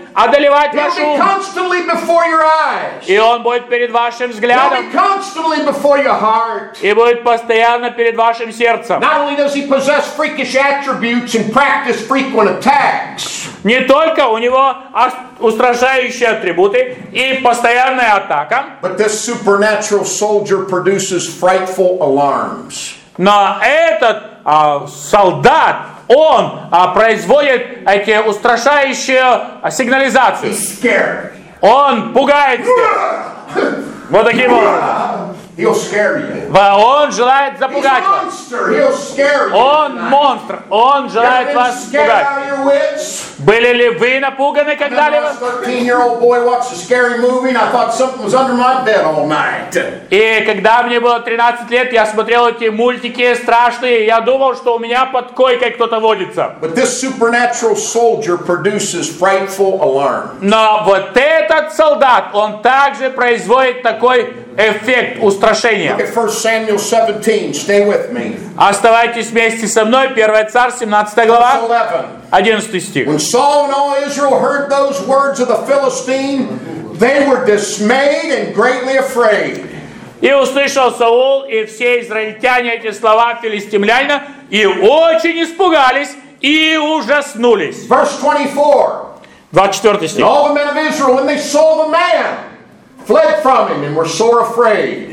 [SPEAKER 2] одолевать
[SPEAKER 1] He'll
[SPEAKER 2] ваш
[SPEAKER 1] be
[SPEAKER 2] ум.
[SPEAKER 1] constantly before your eyes.
[SPEAKER 2] И он будет перед вашим
[SPEAKER 1] He'll
[SPEAKER 2] взглядом.
[SPEAKER 1] be constantly before your heart.
[SPEAKER 2] И будет постоянно перед вашим сердцем.
[SPEAKER 1] Not only does he possess freakish attributes and practice frequent attacks,
[SPEAKER 2] Не только у него устрашающие атрибуты и постоянная атака,
[SPEAKER 1] but this supernatural soldier produces frightful alarms.
[SPEAKER 2] но этот солдат, он производит эти устрашающие сигнализацию.
[SPEAKER 1] He's scary.
[SPEAKER 2] Он пугает всех. Вот таким образом.
[SPEAKER 1] He'll scare you.
[SPEAKER 2] Он желает
[SPEAKER 1] He's
[SPEAKER 2] запугать
[SPEAKER 1] a
[SPEAKER 2] вас.
[SPEAKER 1] monster. He'll scare you.
[SPEAKER 2] Он монстр. Он желает
[SPEAKER 1] You've been
[SPEAKER 2] вас
[SPEAKER 1] scared
[SPEAKER 2] пугать.
[SPEAKER 1] out of your wits.
[SPEAKER 2] Были ли вы напуганы
[SPEAKER 1] When I
[SPEAKER 2] когда-либо?
[SPEAKER 1] was a 13-year-old boy watched a scary movie and I thought something was under my bed all night.
[SPEAKER 2] И когда мне было 13 лет, я смотрел эти мультики страшные, и я думал, что у меня под койкой кто-то водится.
[SPEAKER 1] But this supernatural soldier produces frightful alarm.
[SPEAKER 2] Но вот этот солдат, он также производит такой эффект устрашения.
[SPEAKER 1] Look at 1 Samuel 17. Stay with me.
[SPEAKER 2] Оставайтесь вместе со мной, 1 Царь, 17 глава,
[SPEAKER 1] Verse 11.
[SPEAKER 2] 11 стих.
[SPEAKER 1] When Saul and all Israel heard those words of the Philistine, they were dismayed and greatly afraid.
[SPEAKER 2] «И услышал Саул и все израильтяне эти слова филистимлянина, и очень испугались, и ужаснулись».
[SPEAKER 1] Verse 24.
[SPEAKER 2] 24 стих.
[SPEAKER 1] And all the men of Israel, when they saw the man, fled from him and were sore afraid.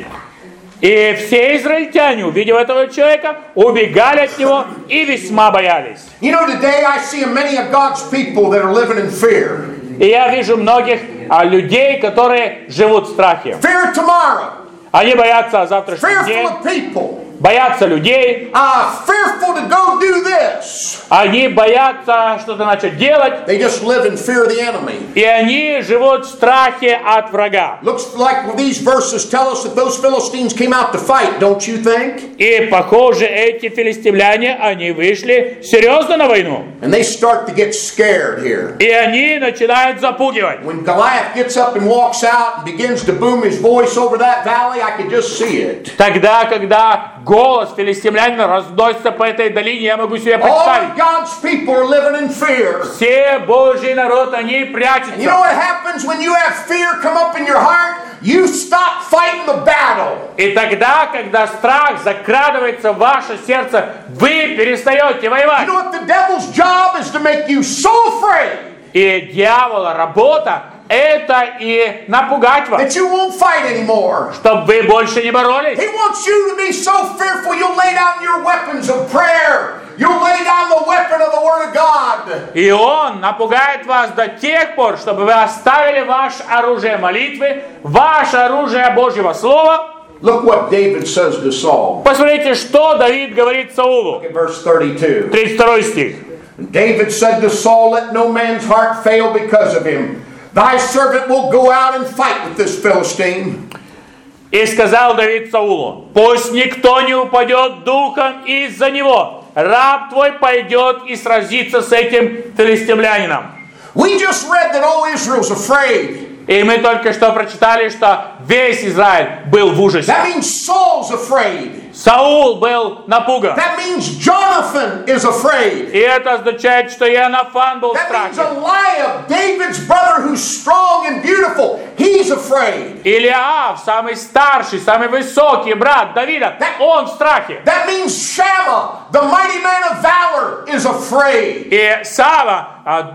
[SPEAKER 2] И все израильтяне, увидев этого человека, убегали от него и весьма боялись.
[SPEAKER 1] You know, today I see many of God's people that are living in fear.
[SPEAKER 2] И я вижу многих людей, которые живут в страхе.
[SPEAKER 1] Fear of tomorrow.
[SPEAKER 2] Они боятся завтрашнего
[SPEAKER 1] Fearful
[SPEAKER 2] дня,
[SPEAKER 1] of people.
[SPEAKER 2] боятся людей,
[SPEAKER 1] Fearful to go do this.
[SPEAKER 2] они боятся что-то начать делать,
[SPEAKER 1] They just live in fear of the enemy.
[SPEAKER 2] и они живут в страхе от врага.
[SPEAKER 1] Looks like these verses tell us that those Philistines came out to fight, don't you think?
[SPEAKER 2] И, похоже, эти филистимляне, они вышли серьезно на войну.
[SPEAKER 1] And they start to get scared here.
[SPEAKER 2] И они начинают запугивать.
[SPEAKER 1] When Goliath gets up and walks out and begins to boom his voice over that valley, I could just see it.
[SPEAKER 2] Тогда, когда голос филистимлянина разносится по этой долине, я могу себе
[SPEAKER 1] All
[SPEAKER 2] представить.
[SPEAKER 1] of God's people are living in fear.
[SPEAKER 2] Все Божий народ, они
[SPEAKER 1] And you know
[SPEAKER 2] прячутся.
[SPEAKER 1] what happens when you have fear come up in your heart? You stop fighting the battle.
[SPEAKER 2] И тогда, когда страх закрадывается в ваше сердце, вы перестаете
[SPEAKER 1] You
[SPEAKER 2] воевать.
[SPEAKER 1] know what the devil's job is to make you so afraid
[SPEAKER 2] И дьявола работа — это и напугать вас,
[SPEAKER 1] that you won't fight anymore.
[SPEAKER 2] чтобы вы больше не боролись.
[SPEAKER 1] He wants you to be so fearful you'll lay down your weapons of prayer. You'll lay down the weapon of the Word of God.
[SPEAKER 2] И он напугает вас до тех пор, чтобы вы оставили ваше оружие молитвы, ваше оружие Божьего Слова.
[SPEAKER 1] Look what David says to Saul.
[SPEAKER 2] Посмотрите, что Давид говорит Саулу.
[SPEAKER 1] Look at verse 32.
[SPEAKER 2] 32 стих.
[SPEAKER 1] David said to Saul, let no man's heart fail because of him. Thy servant will go out and fight with this Philistine.
[SPEAKER 2] И сказал Давид Саулу: пусть никто не упадет духом из-за него. Раб твой пойдет и сразится с этим филистимлянином.
[SPEAKER 1] We just read that all Israel's afraid.
[SPEAKER 2] И мы только что прочитали, что весь Израиль был в ужасе.
[SPEAKER 1] That means Saul's afraid.
[SPEAKER 2] Саул был напуган.
[SPEAKER 1] That means Jonathan is afraid.
[SPEAKER 2] И это означает, что Иоаннафан был в
[SPEAKER 1] That means
[SPEAKER 2] страхе.
[SPEAKER 1] Eliab, David's brother who's strong and beautiful, he's afraid.
[SPEAKER 2] Илиав, самый старший, самый высокий брат Давида, он в страхе.
[SPEAKER 1] That means Shammah, the mighty man of valor, is afraid.
[SPEAKER 2] И Сава,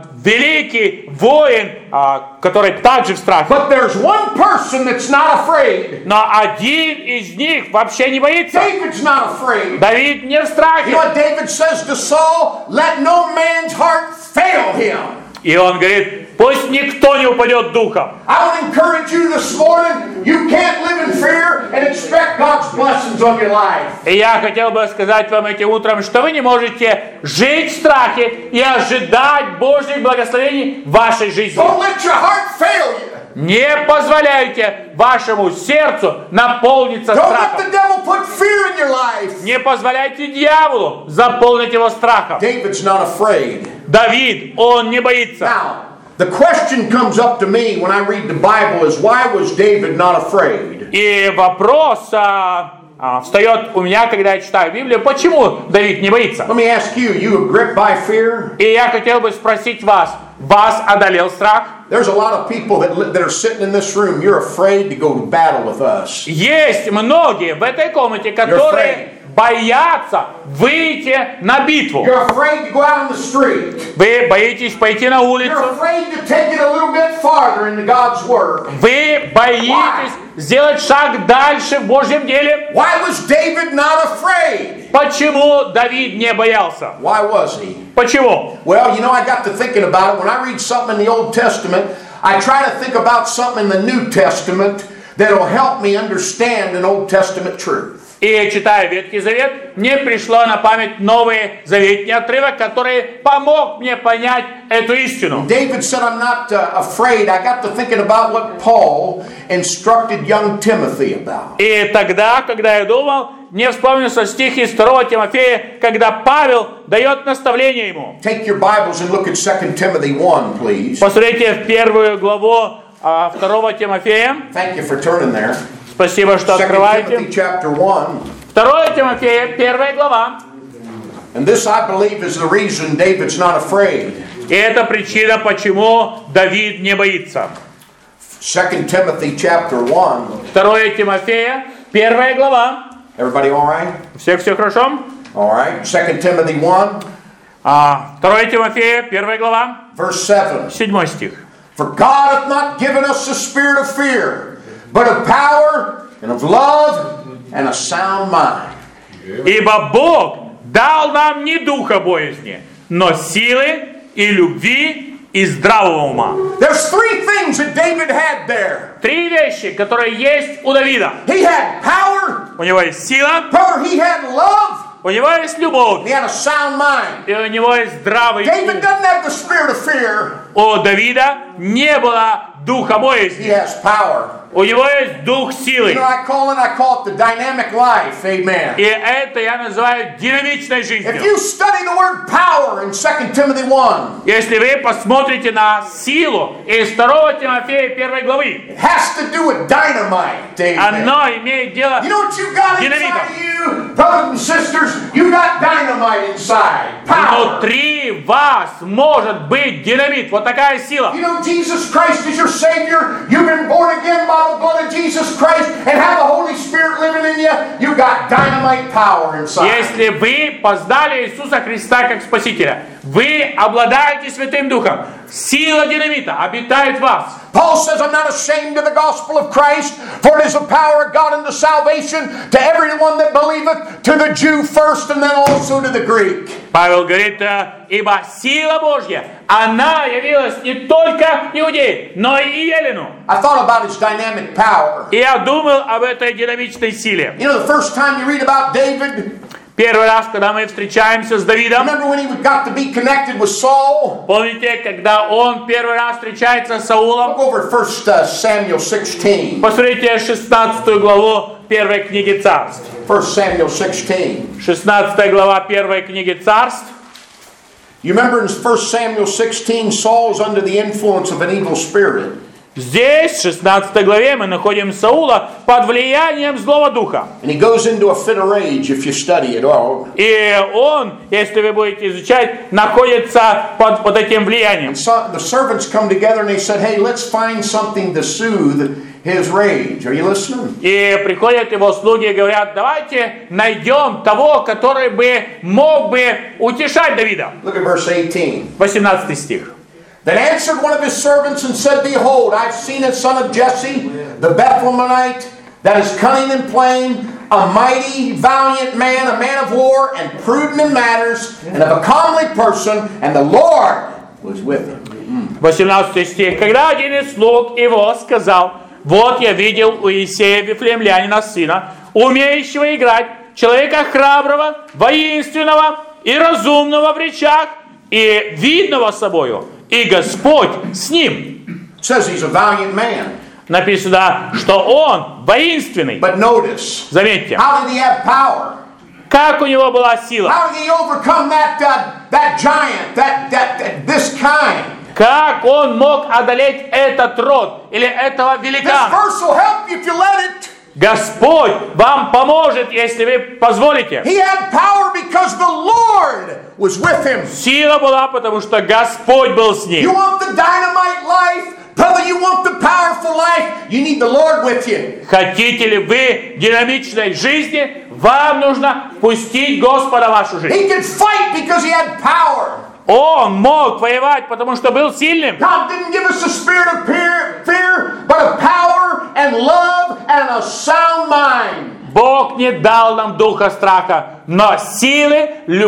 [SPEAKER 2] великий воин, который также в страхе.
[SPEAKER 1] But there's one person that's not afraid.
[SPEAKER 2] Но один из них вообще не боится.
[SPEAKER 1] David's not afraid.
[SPEAKER 2] Давид не в
[SPEAKER 1] You know
[SPEAKER 2] страхе.
[SPEAKER 1] what David says to Saul? Let no man's heart fail him.
[SPEAKER 2] И он говорит, пусть никто не упадет духом.
[SPEAKER 1] I would encourage you this morning, you can't live in fear and expect God's blessings on your life.
[SPEAKER 2] И я хотел бы сказать вам этим утром, что вы не можете жить в страхе и ожидать Божьих благословений в вашей жизни.
[SPEAKER 1] Don't let your heart fail you.
[SPEAKER 2] Не позволяйте вашему сердцу наполниться
[SPEAKER 1] Don't let
[SPEAKER 2] страхом.
[SPEAKER 1] the devil put fear in your life.
[SPEAKER 2] Не позволяйте дьяволу заполнить его страхом.
[SPEAKER 1] David's not afraid.
[SPEAKER 2] Давид, он не боится.
[SPEAKER 1] Now, the question comes up to me when I read the Bible is why was David not afraid?
[SPEAKER 2] И вопрос встает у меня, когда я читаю Библию, почему Давид не боится?
[SPEAKER 1] Let me ask you, you are gripped by fear?
[SPEAKER 2] И я хотел бы спросить вас, вас одолел страх?
[SPEAKER 1] There's a lot of people that are sitting in this room. You're afraid to go to battle with us.
[SPEAKER 2] Есть многие в этой комнате, которые боятся выйти на битву.
[SPEAKER 1] You're afraid to go out on the street.
[SPEAKER 2] Вы боитесь пойти на улицу.
[SPEAKER 1] You're afraid to take it a little bit farther into God's Word.
[SPEAKER 2] Вы боитесь сделать шаг дальше в Божьем деле.
[SPEAKER 1] Why was David not afraid?
[SPEAKER 2] Почему Давид не боялся?
[SPEAKER 1] Why was he?
[SPEAKER 2] Почему?
[SPEAKER 1] Well, you know, I got to thinking about it. When I read something in the Old Testament, I try to think about something in the New Testament that'll help me understand an Old Testament truth.
[SPEAKER 2] И читая Ветхий Завет, мне пришло на память Новый Заветный отрывок, который помог мне понять эту истину.
[SPEAKER 1] David said, I'm not afraid. I got to thinking about what Paul instructed young Timothy about.
[SPEAKER 2] И тогда, когда я думал, мне вспомнился стих из 2 Тимофея, когда Павел дает наставление ему.
[SPEAKER 1] Take your Bibles and look at 2 Timothy 1, please.
[SPEAKER 2] Посмотрите в первую главу 2 Тимофея.
[SPEAKER 1] Thank you for turning there.
[SPEAKER 2] Спасибо, что
[SPEAKER 1] 2
[SPEAKER 2] открываете.
[SPEAKER 1] Timothy chapter 1.
[SPEAKER 2] 2 Тимофея, 1 глава.
[SPEAKER 1] And this, I believe, is the reason David's not afraid.
[SPEAKER 2] И это причина, почему Давид не боится.
[SPEAKER 1] 2 Timothy chapter 1.
[SPEAKER 2] 2 Тимофея, 1 глава.
[SPEAKER 1] Everybody all right?
[SPEAKER 2] Всех все хорошо?
[SPEAKER 1] All right. 2 Timothy 1,
[SPEAKER 2] 2 Тимофея, 1 глава,
[SPEAKER 1] verse 7.
[SPEAKER 2] 7 стих.
[SPEAKER 1] For God hath not given us the spirit of fear, but of power and of love and a sound mind.
[SPEAKER 2] Ибо Бог дал нам не духа боязни, но силы и любви и здравого ума.
[SPEAKER 1] There's three things that David had there.
[SPEAKER 2] 3 вещи, которые есть у Давида.
[SPEAKER 1] He had power.
[SPEAKER 2] У него есть сила,
[SPEAKER 1] Brother, he had love.
[SPEAKER 2] у него есть любовь,
[SPEAKER 1] He had a sound mind.
[SPEAKER 2] и у него есть здравый
[SPEAKER 1] David
[SPEAKER 2] ум.
[SPEAKER 1] doesn't have the spirit of fear.
[SPEAKER 2] У Давида не было духа
[SPEAKER 1] He
[SPEAKER 2] боязни.
[SPEAKER 1] has power.
[SPEAKER 2] У него есть дух
[SPEAKER 1] You
[SPEAKER 2] силы.
[SPEAKER 1] know, I call it the dynamic life. Amen.
[SPEAKER 2] И это я называю динамичной
[SPEAKER 1] If
[SPEAKER 2] жизнью.
[SPEAKER 1] you study the word power in 2 Timothy 1,
[SPEAKER 2] Если вы посмотрите на силу из 2 Тимофея 1 главы,
[SPEAKER 1] it has to do with dynamite. Amen.
[SPEAKER 2] оно имеет дело
[SPEAKER 1] You know what you got
[SPEAKER 2] Dynamite.
[SPEAKER 1] inside you, brothers and sisters? You got dynamite inside. Power.
[SPEAKER 2] внутри вас может быть динамит. Вот такая сила.
[SPEAKER 1] You know Jesus Christ is your Savior. You've been born again by the blood of Jesus Christ and have the Holy Spirit living in you. You got dynamite power inside.
[SPEAKER 2] Если вы познали Иисуса Христа как Спасителя, вы обладаете Святым Духом. Сила динамита обитает в вас.
[SPEAKER 1] Paul says, I'm not ashamed of the gospel of Christ, for it is the power of God unto salvation to everyone that believeth, to the Jew first and then also to the Greek.
[SPEAKER 2] Павел говорит, ибо сила Божья, она явилась не только иудею, но и елену.
[SPEAKER 1] I thought about his dynamic power.
[SPEAKER 2] И я думал об этой динамичной силе.
[SPEAKER 1] You know, the first time you read about David,
[SPEAKER 2] Первый раз, когда мы встречаемся с Давидом,
[SPEAKER 1] remember when he got to be connected with Saul?
[SPEAKER 2] помните, когда он первый раз встречается с Саулом?
[SPEAKER 1] Look over at 1 Samuel 16.
[SPEAKER 2] Посмотрите 16 главу первой книги Царств.
[SPEAKER 1] 1 Samuel 16.
[SPEAKER 2] 16 глава первой книги Царств.
[SPEAKER 1] You remember in 1 Samuel 16, Saul's under the influence of an evil spirit.
[SPEAKER 2] Здесь, в 16 главе, мы находим Саула под влиянием злого духа.
[SPEAKER 1] And he goes into a fit of rage if you study it all.
[SPEAKER 2] И он, если вы будете изучать, находится под этим влиянием.
[SPEAKER 1] So the servants come together and they said, hey, let's find something to soothe his rage. Are you listening?
[SPEAKER 2] И приходят его слуги и говорят, давайте найдем того, который бы мог бы утешать Давида.
[SPEAKER 1] Look at verse 18.
[SPEAKER 2] 18 стих.
[SPEAKER 1] Then answered one of his servants and said, behold, I've seen a son of Jesse, the Bethlehemite, that is cunning and plain, a mighty, valiant man, a man of war, and prudent in matters, and of a comely person, and the Lord was with him.
[SPEAKER 2] 18 стих. Когда один из слуг его сказал, вот я видел у Иисея Вифлеемлянина сына, умеющего играть, человека храброго, воинственного и разумного в речах, и видного собою, и Господь с ним.
[SPEAKER 1] It says he's a valiant man.
[SPEAKER 2] Написано, что он воинственный.
[SPEAKER 1] But notice,
[SPEAKER 2] Заметьте,
[SPEAKER 1] how did he have power?
[SPEAKER 2] как у него была сила,
[SPEAKER 1] How did he overcome that giant, this kind?
[SPEAKER 2] как он мог одолеть этот род или этого
[SPEAKER 1] This
[SPEAKER 2] великана.
[SPEAKER 1] verse will help you if you let it.
[SPEAKER 2] Господь вам поможет, если вы позволите.
[SPEAKER 1] He had power because the Lord was with him.
[SPEAKER 2] Сила была, потому что Господь был с
[SPEAKER 1] You
[SPEAKER 2] ним.
[SPEAKER 1] want the dynamite life? Brother, you want the powerful life? You need the Lord with you.
[SPEAKER 2] Хотите ли вы динамичной жизни? Вам нужно пустить Господа в вашу жизнь.
[SPEAKER 1] He could fight because he had power.
[SPEAKER 2] Он мог воевать, потому что был сильным.
[SPEAKER 1] God didn't give us a spirit of fear, but of power and love and a sound mind.
[SPEAKER 2] Бог не дал нам духа страха, но силы,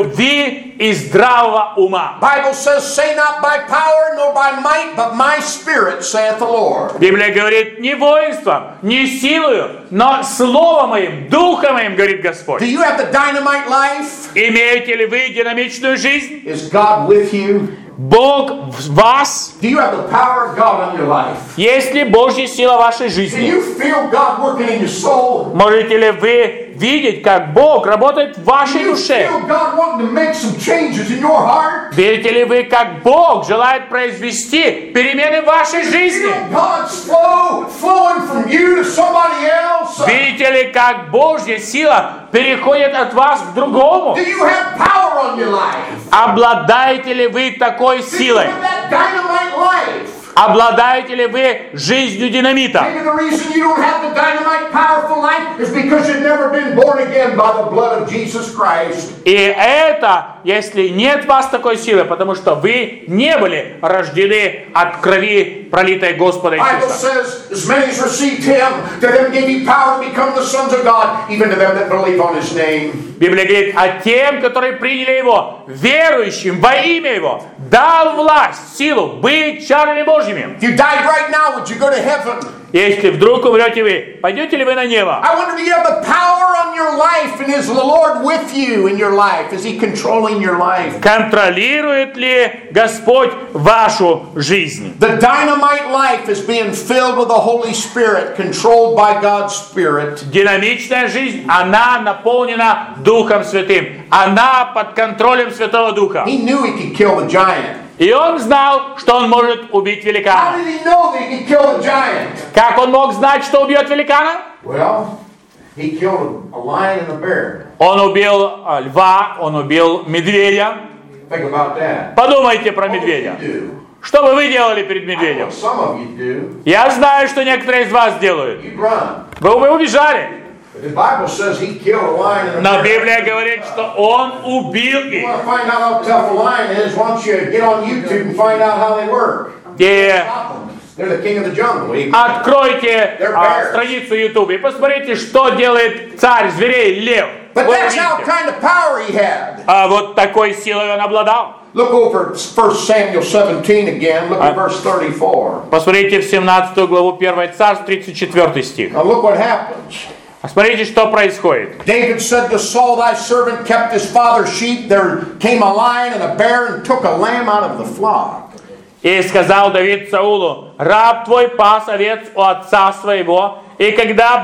[SPEAKER 2] любви и здравого ума.
[SPEAKER 1] Bible says, say not by power nor by might, but my spirit, saith the Lord.
[SPEAKER 2] Библия говорит, не воинством, не силою, но словом моим, духом моим, говорит Господь.
[SPEAKER 1] Do you have the dynamite life?
[SPEAKER 2] Имеете ли вы динамичную жизнь?
[SPEAKER 1] Is God with you?
[SPEAKER 2] Бог в вас?
[SPEAKER 1] Do you have the power of God on your life?
[SPEAKER 2] Есть ли Божья сила в вашей
[SPEAKER 1] Do
[SPEAKER 2] жизни?
[SPEAKER 1] you feel God working in your soul?
[SPEAKER 2] Можете ли вы видеть, как Бог работает в
[SPEAKER 1] Do
[SPEAKER 2] вашей
[SPEAKER 1] you
[SPEAKER 2] душе?
[SPEAKER 1] feel God wanting to make some changes in your heart?
[SPEAKER 2] Верите ли вы, как Бог желает произвести перемены в вашей
[SPEAKER 1] Do you
[SPEAKER 2] жизни?
[SPEAKER 1] feel God's flow flowing from you to somebody else?
[SPEAKER 2] Видите ли, как Божья сила переходит от вас к другому?
[SPEAKER 1] Do you have power on your life?
[SPEAKER 2] Обладаете ли вы такой
[SPEAKER 1] Do you
[SPEAKER 2] силой?
[SPEAKER 1] have that dynamite life?
[SPEAKER 2] Обладаете ли вы жизнью динамита?
[SPEAKER 1] Maybe the reason you don't have the dynamite powerful life is because you've never been born again by the blood of Jesus Christ.
[SPEAKER 2] И это, если нет в вас такой силы, потому что вы не были рождены от крови, пролитой Господа
[SPEAKER 1] The Bible
[SPEAKER 2] Иисуса.
[SPEAKER 1] says, as many as received him, to them gave he power to become the sons of God, even to them that believe on his name.
[SPEAKER 2] Библия говорит, а тем, которые приняли Его, верующим во имя Его, дал власть, силу быть чарами Божьими.
[SPEAKER 1] If you died right now, would you go to heaven?
[SPEAKER 2] Если вдруг умрете вы, пойдете ли вы на небо?
[SPEAKER 1] I wonder, do you have the power on your life? And is the Lord with you in your life? Is he controlling your life?
[SPEAKER 2] Контролирует ли Господь вашу жизнь?
[SPEAKER 1] The dynamite life is being filled with the Holy Spirit, controlled by God's Spirit.
[SPEAKER 2] Динамичная жизнь, она наполнена Духом Святым. Она под контролем Святого Духа.
[SPEAKER 1] He knew he could kill the giant.
[SPEAKER 2] И он знал, что он может убить
[SPEAKER 1] How
[SPEAKER 2] великана.
[SPEAKER 1] did he know that he could kill the giant?
[SPEAKER 2] Как он мог знать, что убьет великана?
[SPEAKER 1] Well, he killed a lion and a bear.
[SPEAKER 2] Он убил льва, он убил медведя.
[SPEAKER 1] Think about that.
[SPEAKER 2] Подумайте про
[SPEAKER 1] What would
[SPEAKER 2] медведя.
[SPEAKER 1] you do?
[SPEAKER 2] Что бы вы делали перед
[SPEAKER 1] I know
[SPEAKER 2] медведем?
[SPEAKER 1] some of you do.
[SPEAKER 2] Я знаю, что некоторые из вас делают.
[SPEAKER 1] You'd run.
[SPEAKER 2] Вы бы убежали.
[SPEAKER 1] But the Bible says he killed a lion and a
[SPEAKER 2] Но
[SPEAKER 1] bear.
[SPEAKER 2] Библия говорит, что он убил
[SPEAKER 1] You
[SPEAKER 2] их.
[SPEAKER 1] want to find out how tough a lion is? Why don't you get on YouTube and find out how they work?
[SPEAKER 2] И
[SPEAKER 1] Stop them. They're the king of the jungle.
[SPEAKER 2] откройте страницу YouTube и посмотрите, что делает царь зверей лев.
[SPEAKER 1] But
[SPEAKER 2] Вы
[SPEAKER 1] that's how
[SPEAKER 2] увидите.
[SPEAKER 1] kind of power he had.
[SPEAKER 2] А вот такой силой он обладал.
[SPEAKER 1] Look over 1 Samuel 17 again. Look at verse 34.
[SPEAKER 2] Посмотрите в 17 главу 1 Царств, 34 стих.
[SPEAKER 1] Now look what happens.
[SPEAKER 2] Смотрите, что происходит.
[SPEAKER 1] David said to Saul, thy servant kept his father's sheep. There came a lion and a bear and took a lamb out of the flock.
[SPEAKER 2] И сказал Давид Саулу: раб твой пас овец у отца своего, и когда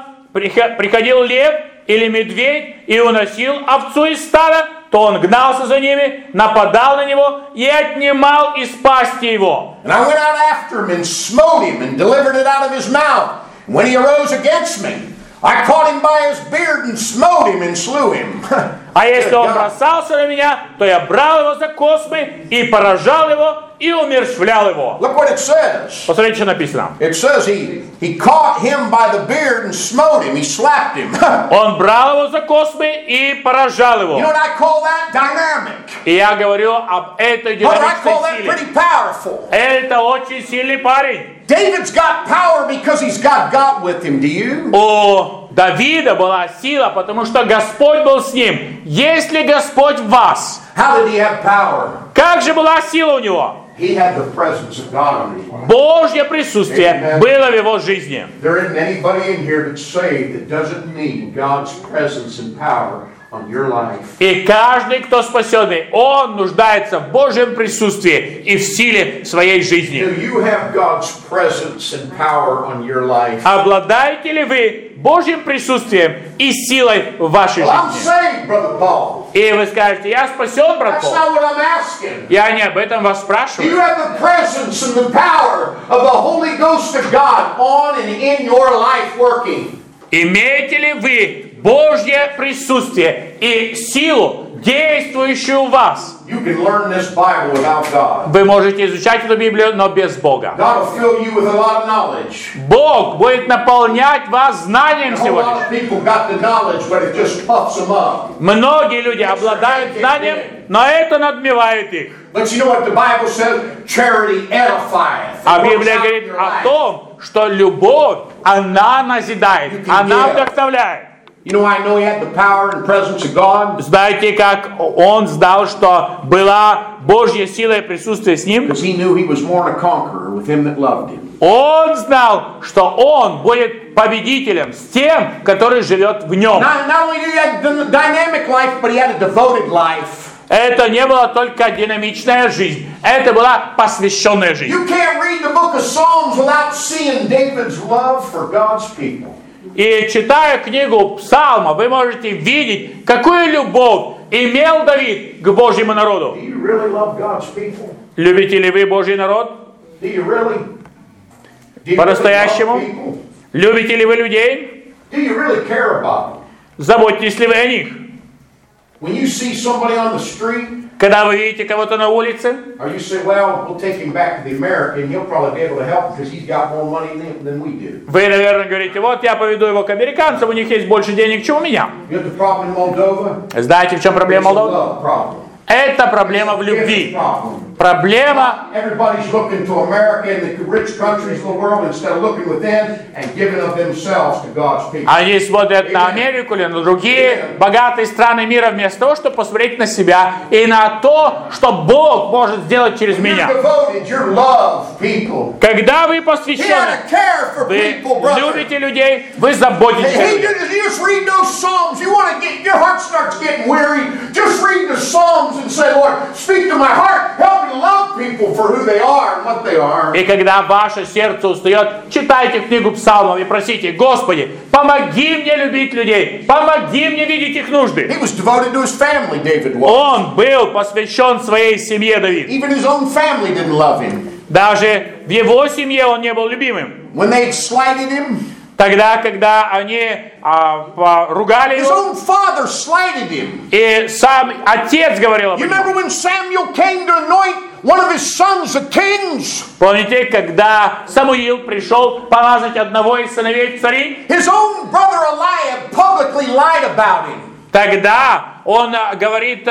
[SPEAKER 2] приходил лев или медведь и уносил овцу из стада, то он гнался за ними, нападал на него и отнимал из пасти его.
[SPEAKER 1] And I went out after him and smote him and delivered it out of his mouth. And when he arose against me, I caught him by his beard and smote him and slew him.
[SPEAKER 2] А если он бросался на меня, то я брал его за космы и поражал его и умерщвлял его.
[SPEAKER 1] Look what it says.
[SPEAKER 2] Посмотрите, что написано.
[SPEAKER 1] It says he caught him by the beard and smote him. He slapped him.
[SPEAKER 2] Он брал его за космы и поражал
[SPEAKER 1] You know
[SPEAKER 2] его.
[SPEAKER 1] what I call that? Dynamic.
[SPEAKER 2] И я говорю об этой
[SPEAKER 1] Brother, I call
[SPEAKER 2] динамичной
[SPEAKER 1] that
[SPEAKER 2] силе.
[SPEAKER 1] pretty powerful.
[SPEAKER 2] Это очень сильный парень.
[SPEAKER 1] David's got power because he's got God with him. Do you?
[SPEAKER 2] У Давида была сила, потому что Господь был с ним. Есть ли Господь в вас?
[SPEAKER 1] How did he have power?
[SPEAKER 2] Как же была сила у него?
[SPEAKER 1] He had the presence of God on his life.
[SPEAKER 2] Божье присутствие было в его жизни.
[SPEAKER 1] There isn't anybody in here that's saved that doesn't need God's presence and power on your life.
[SPEAKER 2] И каждый, кто спасенный, он нуждается в Божьем присутствии и в силе своей жизни.
[SPEAKER 1] Do you have God's presence and power on your life?
[SPEAKER 2] Обладаете ли вы Божьим присутствием и силой в вашей
[SPEAKER 1] Well, I'm
[SPEAKER 2] жизни?
[SPEAKER 1] saved, Brother Paul.
[SPEAKER 2] И вы скажете: я спасен, брат
[SPEAKER 1] That's
[SPEAKER 2] Пол.
[SPEAKER 1] not what I'm asking.
[SPEAKER 2] Я не об этом вас
[SPEAKER 1] Do
[SPEAKER 2] спрашиваю.
[SPEAKER 1] you have the presence and the power of the Holy Ghost of God on and in your life working?
[SPEAKER 2] Имеете ли вы Божье присутствие и силу, действующую в вас?
[SPEAKER 1] You can learn this Bible without God.
[SPEAKER 2] Вы можете изучать эту Библию, но без Бога.
[SPEAKER 1] God will fill you with a lot of knowledge.
[SPEAKER 2] Бог будет наполнять вас знанием
[SPEAKER 1] A whole
[SPEAKER 2] всего
[SPEAKER 1] lot of
[SPEAKER 2] лишь.
[SPEAKER 1] people got the knowledge, but it just puffs them up.
[SPEAKER 2] Многие люди обладают знанием, но это надмевает их.
[SPEAKER 1] But you know what the Bible says? Charity edifieth.
[SPEAKER 2] А
[SPEAKER 1] It works
[SPEAKER 2] Библия
[SPEAKER 1] out in
[SPEAKER 2] говорит
[SPEAKER 1] your
[SPEAKER 2] о
[SPEAKER 1] life.
[SPEAKER 2] том, что любовь, она назидает, она вдохновляет.
[SPEAKER 1] You know, I know he had the power and presence of God
[SPEAKER 2] Знаете, как он знал, что была Божья сила и присутствие с ним?
[SPEAKER 1] because he knew he was more than a conqueror with him that loved him.
[SPEAKER 2] Он знал, что он будет победителем с тем, который живет в нем.
[SPEAKER 1] Not only did he have a dynamic life, but he had a devoted life.
[SPEAKER 2] Это не была только динамичная жизнь, это была посвященная жизнь.
[SPEAKER 1] You can't read the book of Psalms without seeing David's love for God's people.
[SPEAKER 2] И читая книгу Псалма, вы можете видеть, какую любовь имел Давид к Божьему народу.
[SPEAKER 1] Do you really love God's people?
[SPEAKER 2] Любите ли вы Божий народ?
[SPEAKER 1] Do you really? Do you
[SPEAKER 2] По-настоящему?
[SPEAKER 1] really love people?
[SPEAKER 2] Любите ли вы людей?
[SPEAKER 1] Do you really care about them?
[SPEAKER 2] Заботитесь ли вы о них?
[SPEAKER 1] When you see somebody on the street,
[SPEAKER 2] Когда вы видите кого-то на улице,
[SPEAKER 1] or you say, well, we'll take him back to the American, he'll probably be able to help because he's got more money than we do.
[SPEAKER 2] вы, наверное, говорите, вот я поведу его к американцам, у них есть больше денег, чем у меня.
[SPEAKER 1] You know the problem in Moldova?
[SPEAKER 2] Знаете, в чем
[SPEAKER 1] It's
[SPEAKER 2] проблема
[SPEAKER 1] a
[SPEAKER 2] Молдовы?
[SPEAKER 1] love problem.
[SPEAKER 2] Это проблема в
[SPEAKER 1] It's a
[SPEAKER 2] любви.
[SPEAKER 1] problem.
[SPEAKER 2] Проблема,
[SPEAKER 1] Everybody's looking to America and the rich countries of the world instead of looking within and giving of themselves to God's people.
[SPEAKER 2] они смотрят на Америку или на другие богатые страны мира вместо того, чтобы посмотреть на себя и на то, что Бог может сделать через
[SPEAKER 1] You're
[SPEAKER 2] меня.
[SPEAKER 1] devoted, you love people.
[SPEAKER 2] Когда вы
[SPEAKER 1] He
[SPEAKER 2] посвящены,
[SPEAKER 1] had a care for
[SPEAKER 2] вы
[SPEAKER 1] people, brother.
[SPEAKER 2] любите людей, вы заботитесь о
[SPEAKER 1] Hey,
[SPEAKER 2] людях.
[SPEAKER 1] you just read those Psalms. You want to get, your heart starts getting weary. Just read the Psalms and say, Lord, speak to my heart. Help me to love people for who they are and what they are.
[SPEAKER 2] И когда ваше сердце устает, читайте книгу Псалмов и просите, Господи, помоги мне любить людей, помоги мне видеть их нужды.
[SPEAKER 1] He was devoted to his family, David was.
[SPEAKER 2] Он был посвящен своей семье, Давид.
[SPEAKER 1] Even his own family didn't love him.
[SPEAKER 2] Даже в его семье он не был любимым.
[SPEAKER 1] When they slighted him,
[SPEAKER 2] Тогда, когда они ругали
[SPEAKER 1] his
[SPEAKER 2] его,
[SPEAKER 1] own father slighted him.
[SPEAKER 2] и сам отец говорил об
[SPEAKER 1] You
[SPEAKER 2] этом.
[SPEAKER 1] remember when Samuel came to anoint one of his sons a king?
[SPEAKER 2] Помните, когда Самуил пришел помазать одного из сыновей царей?
[SPEAKER 1] His own brother Eliab publicly lied about him.
[SPEAKER 2] Тогда он говорит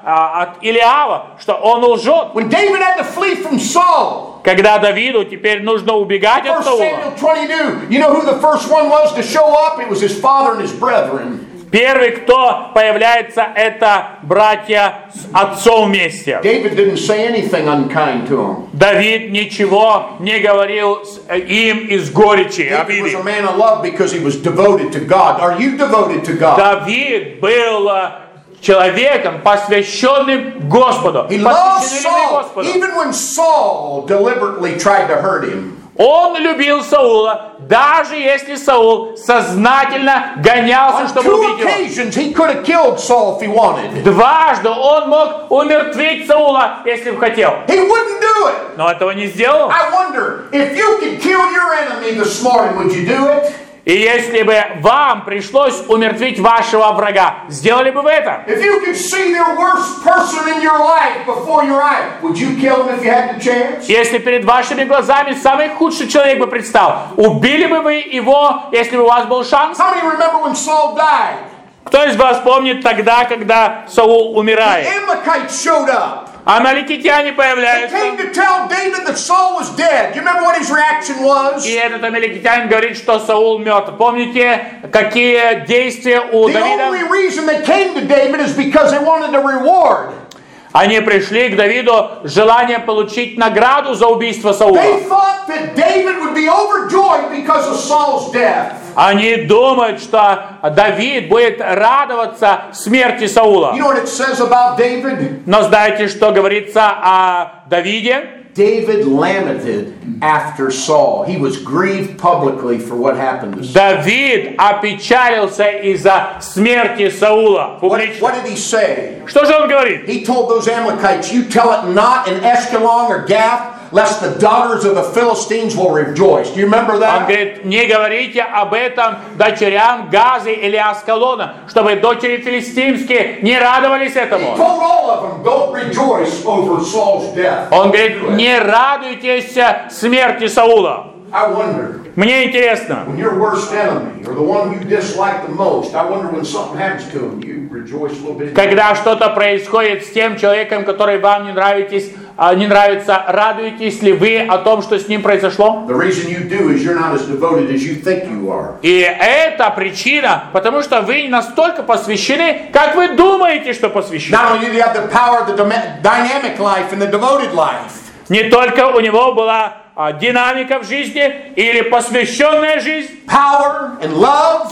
[SPEAKER 2] от Илиава, что он лжет.
[SPEAKER 1] When David had to flee from Saul,
[SPEAKER 2] Когда Давиду теперь нужно убегать от
[SPEAKER 1] 1
[SPEAKER 2] Саула.
[SPEAKER 1] Samuel 22, you know who the first one was to show up? It was his father and his brethren.
[SPEAKER 2] Первый, кто появляется, это братья с отцом вместе.
[SPEAKER 1] David didn't say anything unkind to him.
[SPEAKER 2] Давид ничего не говорил им из горечи,
[SPEAKER 1] David was
[SPEAKER 2] обиды.
[SPEAKER 1] a man of love because he was devoted to God. Are you devoted to God?
[SPEAKER 2] Давид был человеком, посвященным Господу.
[SPEAKER 1] He loved
[SPEAKER 2] Посвящены ли вы
[SPEAKER 1] Saul,
[SPEAKER 2] Господу?
[SPEAKER 1] even when Saul deliberately tried to hurt him.
[SPEAKER 2] Он любил Саула, даже если Саул сознательно гонялся,
[SPEAKER 1] On
[SPEAKER 2] чтобы
[SPEAKER 1] two
[SPEAKER 2] убить его.
[SPEAKER 1] occasions, he could have killed Saul if he wanted.
[SPEAKER 2] Дважды он мог умертвить Саула, если бы хотел.
[SPEAKER 1] He wouldn't do it.
[SPEAKER 2] Но этого не сделал.
[SPEAKER 1] I wonder, if you could kill your enemy this morning, would you do it?
[SPEAKER 2] И если бы вам пришлось умертвить вашего врага, сделали бы вы это?
[SPEAKER 1] If you could see the worst person in your life before your eyes, would you kill him if you had the chance?
[SPEAKER 2] Если перед вашими глазами самый худший человек бы предстал, убили бы вы его, если бы у вас был шанс?
[SPEAKER 1] How many remember when Saul died?
[SPEAKER 2] Кто из вас помнит тогда, когда Саул
[SPEAKER 1] The
[SPEAKER 2] умирает?
[SPEAKER 1] Amalekites showed up.
[SPEAKER 2] Амаликитяне
[SPEAKER 1] They
[SPEAKER 2] появляются.
[SPEAKER 1] came to tell David that Saul was dead. You remember what his reaction was?
[SPEAKER 2] И этот амаликитянин говорит, что Саул мертв. Помните, какие действия у
[SPEAKER 1] The
[SPEAKER 2] Давида?
[SPEAKER 1] only reason they came to David is because they wanted a reward.
[SPEAKER 2] Они пришли к Давиду с желанием получить награду за убийство Саула.
[SPEAKER 1] They thought that David would be overjoyed because of Saul's death.
[SPEAKER 2] Они думают, что Давид будет радоваться смерти Саула.
[SPEAKER 1] You know what it says about David?
[SPEAKER 2] Но знаете, что говорится о Давиде?
[SPEAKER 1] David lamented after Saul. He was grieved publicly for what happened to Saul.
[SPEAKER 2] Давид опечалился из-за смерти Саула публично.
[SPEAKER 1] What did he say?
[SPEAKER 2] Что же он говорит?
[SPEAKER 1] He told those Amalekites, you tell it not in Ashkelon or Gath, lest the daughters of the Philistines will rejoice. Do you remember
[SPEAKER 2] Он
[SPEAKER 1] that?
[SPEAKER 2] говорит, не говорите об этом дочерям Газы или Аскалона, чтобы дочери филистимские не радовались
[SPEAKER 1] He
[SPEAKER 2] этому.
[SPEAKER 1] told all of them, don't rejoice over Saul's death.
[SPEAKER 2] Он говорит, не радуйтесь смерти Саула.
[SPEAKER 1] I wonder,
[SPEAKER 2] Мне интересно,
[SPEAKER 1] when your worst enemy, or the one you dislike the most, I wonder when something happens to him, you rejoice a little bit.
[SPEAKER 2] когда что-то происходит с тем человеком, который вам не нравится, радуетесь ли вы о том, что с ним произошло?
[SPEAKER 1] The reason you do is you're not as devoted as you think you are.
[SPEAKER 2] И это причина, потому что вы не настолько посвящены, как вы думаете, что посвящены.
[SPEAKER 1] Not only do you have the power of the dynamic life and the devoted life,
[SPEAKER 2] Не только у него была динамика в жизни или посвященная жизнь,
[SPEAKER 1] power and love,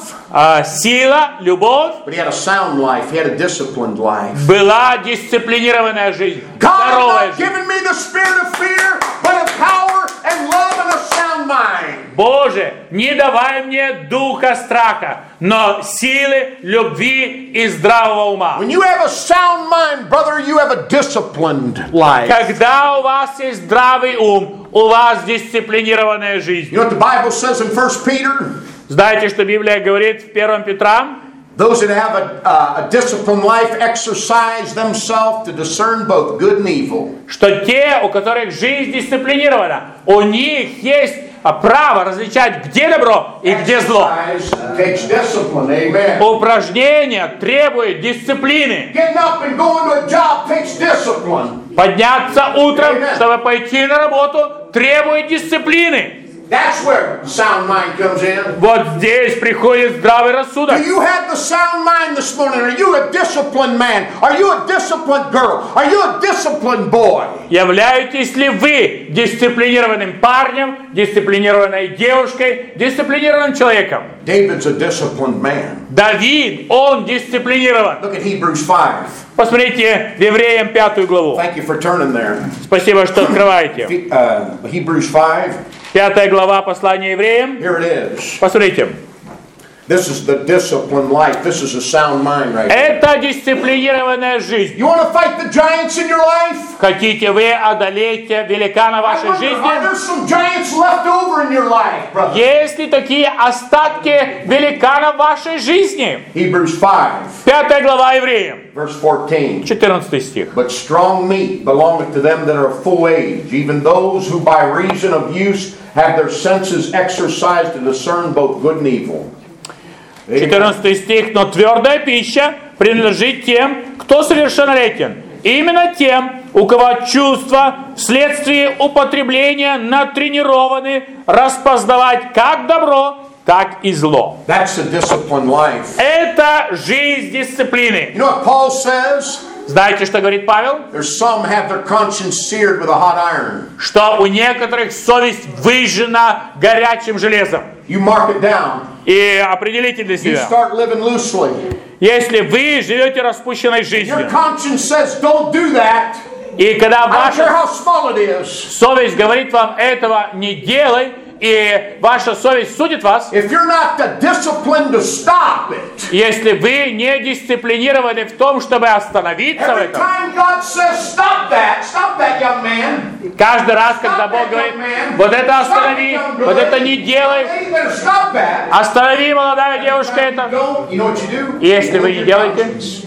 [SPEAKER 2] сила, любовь,
[SPEAKER 1] but he had a sound life. He had a disciplined life.
[SPEAKER 2] была дисциплинированная жизнь,
[SPEAKER 1] God has
[SPEAKER 2] здоровая
[SPEAKER 1] not
[SPEAKER 2] жизнь.
[SPEAKER 1] given me the spirit of fear, but of power and love and a sound mind.
[SPEAKER 2] Боже, не давай мне духа страха, но силы, любви и здравого ума.
[SPEAKER 1] When you have a sound mind, brother, you have a disciplined life.
[SPEAKER 2] Когда у вас есть здравый ум, у вас дисциплинированная жизнь.
[SPEAKER 1] You know what the Bible says in 1 Peter?
[SPEAKER 2] Знаете, что Библия говорит в 1 Петра?
[SPEAKER 1] Those that have a disciplined life exercise themselves to discern both good and evil.
[SPEAKER 2] Что те, у которых жизнь дисциплинирована, у них есть право различать, где добро и где зло.
[SPEAKER 1] Exercise takes discipline, amen.
[SPEAKER 2] Упражнение требует дисциплины.
[SPEAKER 1] Getting up and going to a job takes discipline.
[SPEAKER 2] Подняться утром, чтобы пойти на работу, требует дисциплины.
[SPEAKER 1] That's where sound mind comes in.
[SPEAKER 2] Вот здесь приходит здравый рассудок.
[SPEAKER 1] Do you have the sound mind this morning? Are you a disciplined man? Are you a disciplined girl? Are you a disciplined boy?
[SPEAKER 2] Являетесь ли вы дисциплинированным парнем, дисциплинированной девушкой, дисциплинированным человеком?
[SPEAKER 1] David's a disciplined man.
[SPEAKER 2] Давид, он дисциплинирован.
[SPEAKER 1] Look at Hebrews 5.
[SPEAKER 2] Посмотрите в Евреям 5 главу.
[SPEAKER 1] Thank you for turning there.
[SPEAKER 2] Спасибо, что открываете.
[SPEAKER 1] Hebrews 5.
[SPEAKER 2] 5 глава послания Евреям.
[SPEAKER 1] Here it is.
[SPEAKER 2] Посмотрите.
[SPEAKER 1] This is the disciplined life. This is a sound mind right here.
[SPEAKER 2] Это дисциплинированная жизнь.
[SPEAKER 1] You want to fight the giants in your life?
[SPEAKER 2] Хотите вы одолеть великана
[SPEAKER 1] I
[SPEAKER 2] вашей
[SPEAKER 1] wonder, are
[SPEAKER 2] жизни?
[SPEAKER 1] there some giants left over in your life, brother?
[SPEAKER 2] Есть ли такие остатки великана в вашей жизни?
[SPEAKER 1] Hebrews 5,
[SPEAKER 2] 5 глава Евреям,
[SPEAKER 1] verse 14.
[SPEAKER 2] 14 стих.
[SPEAKER 1] But strong meat belongeth to them that are of full age, even those who by reason of use have their senses exercised to discern both good and evil.
[SPEAKER 2] 14 стих. Но твердая пища принадлежит тем, кто совершеннолетен. Именно тем, у кого чувства вследствие употребления натренированы распознавать как добро, так и зло.
[SPEAKER 1] That's a disciplined life.
[SPEAKER 2] Это жизнь дисциплины.
[SPEAKER 1] You know what Paul says?
[SPEAKER 2] Знаете, что говорит Павел?
[SPEAKER 1] There's some have their conscience seared with a hot iron.
[SPEAKER 2] Что у некоторых совесть выжжена горячим железом.
[SPEAKER 1] You mark it down.
[SPEAKER 2] И определите для
[SPEAKER 1] You
[SPEAKER 2] себя.
[SPEAKER 1] start living loosely.
[SPEAKER 2] Если вы живете распущенной
[SPEAKER 1] Your
[SPEAKER 2] жизнью,
[SPEAKER 1] conscience says, don't do that.
[SPEAKER 2] и когда
[SPEAKER 1] I don't care
[SPEAKER 2] ваша
[SPEAKER 1] how small it is.
[SPEAKER 2] совесть говорит вам этого не делай, и ваша совесть судит вас,
[SPEAKER 1] If you're not disciplined to stop it,
[SPEAKER 2] если вы не дисциплинированы в том, чтобы остановиться в
[SPEAKER 1] every
[SPEAKER 2] этом,
[SPEAKER 1] time God says, stop that young man.
[SPEAKER 2] каждый раз, когда Бог говорит, вот это останови, вот это не делай,
[SPEAKER 1] You better stop that.
[SPEAKER 2] останови, молодая девушка, это.
[SPEAKER 1] You know what you do?
[SPEAKER 2] Если вы не делаете,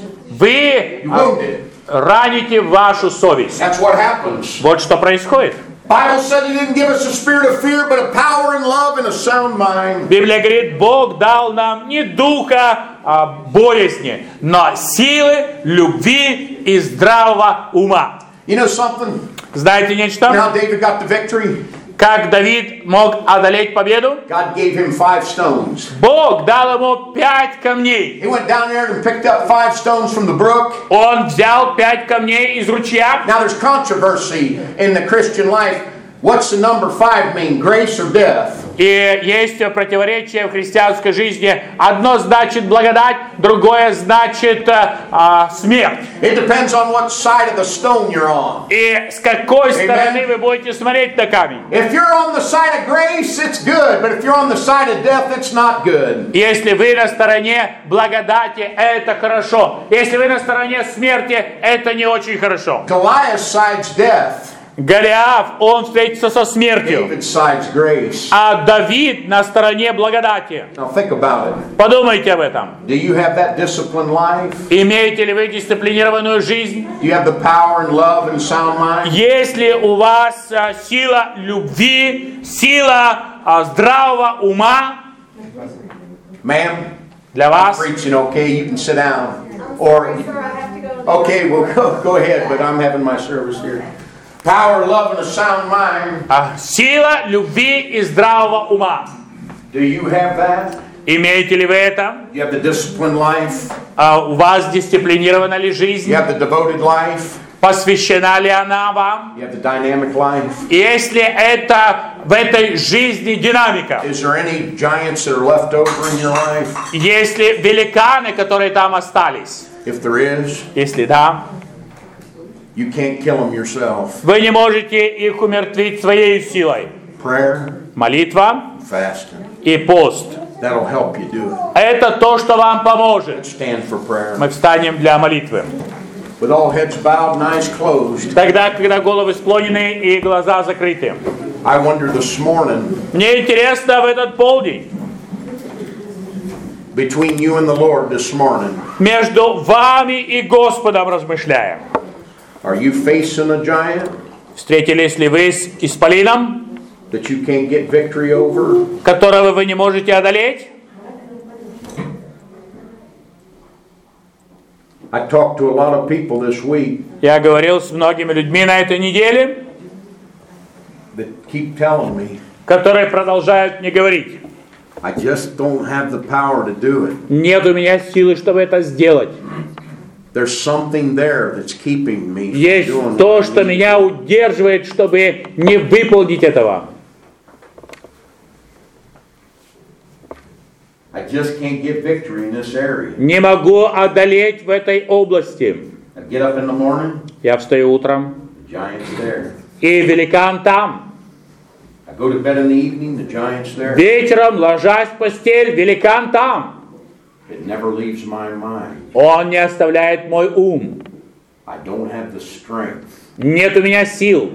[SPEAKER 2] вы
[SPEAKER 1] You wound it.
[SPEAKER 2] раните вашу совесть.
[SPEAKER 1] That's what happens.
[SPEAKER 2] Вот что происходит.
[SPEAKER 1] Bible said He didn't give us a spirit of fear, but a power and love and a sound mind.
[SPEAKER 2] Библия говорит, Бог дал нам не духа боязни, но силы, любви и здравого ума.
[SPEAKER 1] You know something?
[SPEAKER 2] Знаете
[SPEAKER 1] You know
[SPEAKER 2] нечто?
[SPEAKER 1] how David got the victory?
[SPEAKER 2] Как Давид мог одолеть победу?
[SPEAKER 1] God gave him 5 stones.
[SPEAKER 2] Бог дал ему 5 камней.
[SPEAKER 1] He went down there and picked up 5 stones from the brook.
[SPEAKER 2] Он взял 5 камней из ручья.
[SPEAKER 1] Now there's controversy in the Christian life. What's the number 5 mean? Grace or death?
[SPEAKER 2] И есть противоречие в христианской жизни. Одно значит благодать, другое значит смерть.
[SPEAKER 1] It depends on what side of the stone you're on.
[SPEAKER 2] И с какой стороны вы будете смотреть на камень?
[SPEAKER 1] If you're on the side of grace, it's good. But if you're on the side of death, it's not good.
[SPEAKER 2] Если вы на стороне благодати, это хорошо. Если вы на стороне смерти, это не очень хорошо.
[SPEAKER 1] Goliath sides death.
[SPEAKER 2] Голиаф, он встретится со смертью,
[SPEAKER 1] David sides grace.
[SPEAKER 2] а Давид на стороне благодати.
[SPEAKER 1] Now think about it.
[SPEAKER 2] Подумайте об этом.
[SPEAKER 1] Do you have that disciplined life?
[SPEAKER 2] Имеете ли вы дисциплинированную жизнь?
[SPEAKER 1] Do you have the power and love and sound mind?
[SPEAKER 2] Есть ли у вас сила любви, сила здравого ума
[SPEAKER 1] Ma'am,
[SPEAKER 2] для
[SPEAKER 1] I'm
[SPEAKER 2] вас?
[SPEAKER 1] preaching, okay? You can sit down. Or,
[SPEAKER 3] Sir, I have to go.
[SPEAKER 1] okay, well, go ahead, but I'm having my service here. Power, love, and a sound mind.
[SPEAKER 2] Сила любви и здравого ума.
[SPEAKER 1] Do you have that?
[SPEAKER 2] Имеете ли вы это?
[SPEAKER 1] You have the disciplined life?
[SPEAKER 2] У вас дисциплинирована ли жизнь?
[SPEAKER 1] You have the devoted life?
[SPEAKER 2] Посвящена ли она вам?
[SPEAKER 1] You have the dynamic life?
[SPEAKER 2] Есть ли это в этой жизни динамика?
[SPEAKER 1] Is there any giants that are left over in your life?
[SPEAKER 2] Есть ли великаны, которые там остались?
[SPEAKER 1] If there is,
[SPEAKER 2] Если да,
[SPEAKER 1] you can't kill them yourself.
[SPEAKER 2] вы не можете их умертвить своей силой.
[SPEAKER 1] Prayer,
[SPEAKER 2] Молитва
[SPEAKER 1] fasting.
[SPEAKER 2] и пост.
[SPEAKER 1] That'll help you do it.
[SPEAKER 2] Это то, что вам поможет.
[SPEAKER 1] Stand for prayer.
[SPEAKER 2] Мы встанем для молитвы.
[SPEAKER 1] With all heads bowed and eyes closed,
[SPEAKER 2] Тогда, когда головы склонены и глаза закрыты.
[SPEAKER 1] I wonder this morning,
[SPEAKER 2] Мне интересно в этот полдень,
[SPEAKER 1] between you and the Lord this morning,
[SPEAKER 2] между вами и Господом размышляя.
[SPEAKER 1] are you facing a giant
[SPEAKER 2] Встретились ли вы с исполином,
[SPEAKER 1] that you can't get victory over?
[SPEAKER 2] которого вы не можете одолеть?
[SPEAKER 1] I talked to a lot of people this week
[SPEAKER 2] Я говорил с многими людьми на этой неделе,
[SPEAKER 1] that keep telling me,
[SPEAKER 2] которые продолжают мне говорить.
[SPEAKER 1] I just don't have the power to do it.
[SPEAKER 2] Нет у меня силы, чтобы это сделать.
[SPEAKER 1] There's something there that's keeping me from
[SPEAKER 2] Есть
[SPEAKER 1] doing
[SPEAKER 2] то,
[SPEAKER 1] what I
[SPEAKER 2] что
[SPEAKER 1] need.
[SPEAKER 2] меня удерживает, чтобы не выполнить этого.
[SPEAKER 1] I just can't get victory in this area.
[SPEAKER 2] Не могу одолеть в этой области.
[SPEAKER 1] I get up in the morning,
[SPEAKER 2] Я встаю утром,
[SPEAKER 1] the giant's there.
[SPEAKER 2] и великан там.
[SPEAKER 1] I go to bed in the evening, the giant's there.
[SPEAKER 2] Вечером, ложась в постель, великан там.
[SPEAKER 1] It never leaves my mind.
[SPEAKER 2] Он не оставляет мой ум.
[SPEAKER 1] I don't have the strength.
[SPEAKER 2] Нет у меня сил.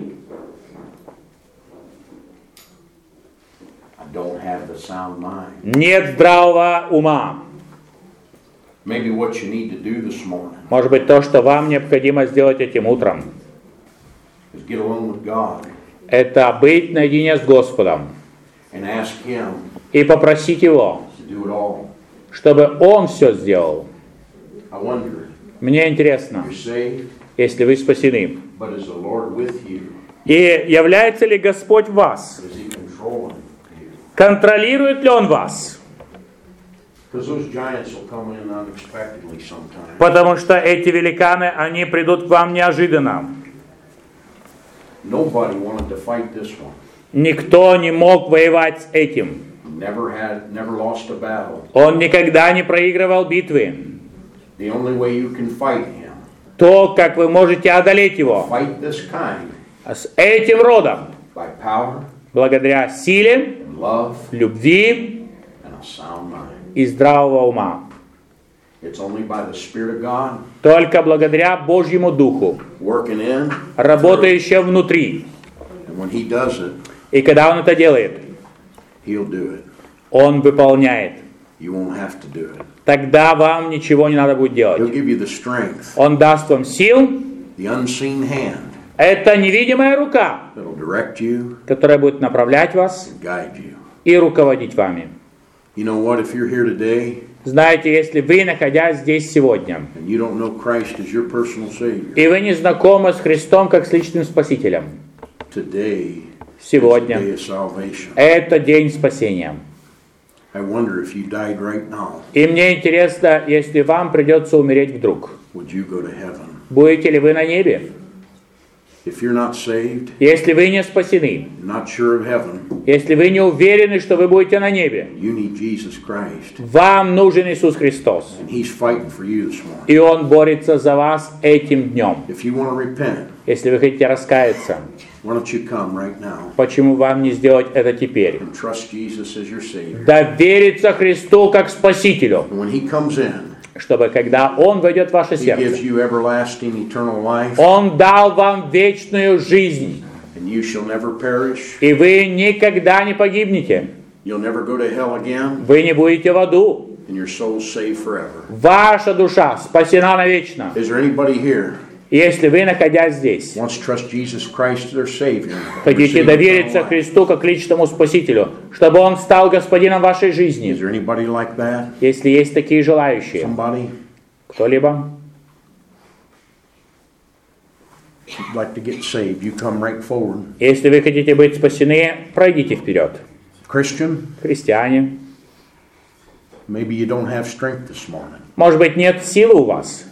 [SPEAKER 1] I don't have the sound mind.
[SPEAKER 2] Нет здравого ума.
[SPEAKER 1] Maybe what you need to do this morning
[SPEAKER 2] Может быть, то, что вам необходимо сделать этим утром,
[SPEAKER 1] is get alone with God
[SPEAKER 2] это быть наедине с Господом
[SPEAKER 1] and ask Him
[SPEAKER 2] и попросить Его,
[SPEAKER 1] to do it all.
[SPEAKER 2] чтобы Он все сделал.
[SPEAKER 1] I wonder,
[SPEAKER 2] Мне интересно,
[SPEAKER 1] you're saved,
[SPEAKER 2] если вы спасены,
[SPEAKER 1] but is the Lord with you?
[SPEAKER 2] и является ли Господь в вас?
[SPEAKER 1] Is He controlling you?
[SPEAKER 2] Контролирует ли Он вас?
[SPEAKER 1] Because those giants will come in unexpectedly sometimes.
[SPEAKER 2] Потому что эти великаны, они придут к вам неожиданно.
[SPEAKER 1] Nobody wanted to fight this one.
[SPEAKER 2] Никто не мог воевать с этим.
[SPEAKER 1] Never lost a battle.
[SPEAKER 2] Он никогда не проигрывал битвы.
[SPEAKER 1] The only way you can fight him,
[SPEAKER 2] То, как вы можете одолеть его,
[SPEAKER 1] fight this kind
[SPEAKER 2] с этим родом,
[SPEAKER 1] by power,
[SPEAKER 2] благодаря силе,
[SPEAKER 1] and love,
[SPEAKER 2] любви
[SPEAKER 1] and a sound mind.
[SPEAKER 2] и здравого ума.
[SPEAKER 1] It's only by the Spirit of God
[SPEAKER 2] Только благодаря Божьему Духу,
[SPEAKER 1] working in,
[SPEAKER 2] работающему внутри.
[SPEAKER 1] and when He does it,
[SPEAKER 2] И когда Он это делает,
[SPEAKER 1] He'll do it.
[SPEAKER 2] Он выполняет.
[SPEAKER 1] You won't have to do it.
[SPEAKER 2] Тогда вам ничего не надо будет
[SPEAKER 1] He'll
[SPEAKER 2] делать.
[SPEAKER 1] give you the strength,
[SPEAKER 2] Он даст вам сил.
[SPEAKER 1] the unseen hand
[SPEAKER 2] Это невидимая рука,
[SPEAKER 1] that'll direct you
[SPEAKER 2] которая будет направлять вас
[SPEAKER 1] and guide you.
[SPEAKER 2] и руководить вами.
[SPEAKER 1] You know what? If you're here today
[SPEAKER 2] Знаете, если вы, находясь здесь сегодня,
[SPEAKER 1] and you don't know Christ as your personal Savior,
[SPEAKER 2] и вы не знакомы с Христом как с личным Спасителем,
[SPEAKER 1] today is the day
[SPEAKER 2] сегодня
[SPEAKER 1] of salvation.
[SPEAKER 2] это день спасения.
[SPEAKER 1] I wonder if you died right now,
[SPEAKER 2] И мне интересно, если вам придется умереть вдруг,
[SPEAKER 1] would you go to heaven?
[SPEAKER 2] будете ли вы на небе?
[SPEAKER 1] If you're not saved,
[SPEAKER 2] Если вы не спасены,
[SPEAKER 1] not sure of heaven,
[SPEAKER 2] если вы не уверены, что вы будете на небе,
[SPEAKER 1] you need Jesus Christ.
[SPEAKER 2] вам нужен Иисус Христос.
[SPEAKER 1] And He's fighting for you this morning.
[SPEAKER 2] И Он борется за вас этим днем.
[SPEAKER 1] If you want to repent,
[SPEAKER 2] Если вы хотите раскаяться,
[SPEAKER 1] why don't you come right now
[SPEAKER 2] почему вам не сделать это теперь?
[SPEAKER 1] and trust Jesus as your Savior?
[SPEAKER 2] Довериться Христу как Спасителю,
[SPEAKER 1] And when He comes in,
[SPEAKER 2] чтобы когда Он войдет в ваше
[SPEAKER 1] He gives
[SPEAKER 2] сердце,
[SPEAKER 1] you everlasting, eternal life.
[SPEAKER 2] Он дал вам вечную жизнь.
[SPEAKER 1] And you shall never perish.
[SPEAKER 2] И вы никогда не погибнете.
[SPEAKER 1] You'll never go to hell again.
[SPEAKER 2] Вы не будете в аду.
[SPEAKER 1] And your soul's saved forever.
[SPEAKER 2] Ваша душа спасена навечно.
[SPEAKER 1] Is there anybody here
[SPEAKER 2] Если вы, находясь здесь,
[SPEAKER 1] wants to trust Jesus Christ as their Savior?
[SPEAKER 2] хотите довериться Христу как личному Спасителю, чтобы Он стал Господином вашей жизни,
[SPEAKER 1] Is there anybody like that?
[SPEAKER 2] если есть такие желающие,
[SPEAKER 1] Somebody
[SPEAKER 2] кто-либо,
[SPEAKER 1] who'd like to get saved? You come right forward.
[SPEAKER 2] если вы хотите быть спасены, пройдите вперед.
[SPEAKER 1] Christian,
[SPEAKER 2] Христиане,
[SPEAKER 1] maybe you don't have strength this morning.
[SPEAKER 2] может быть, нет силы у вас.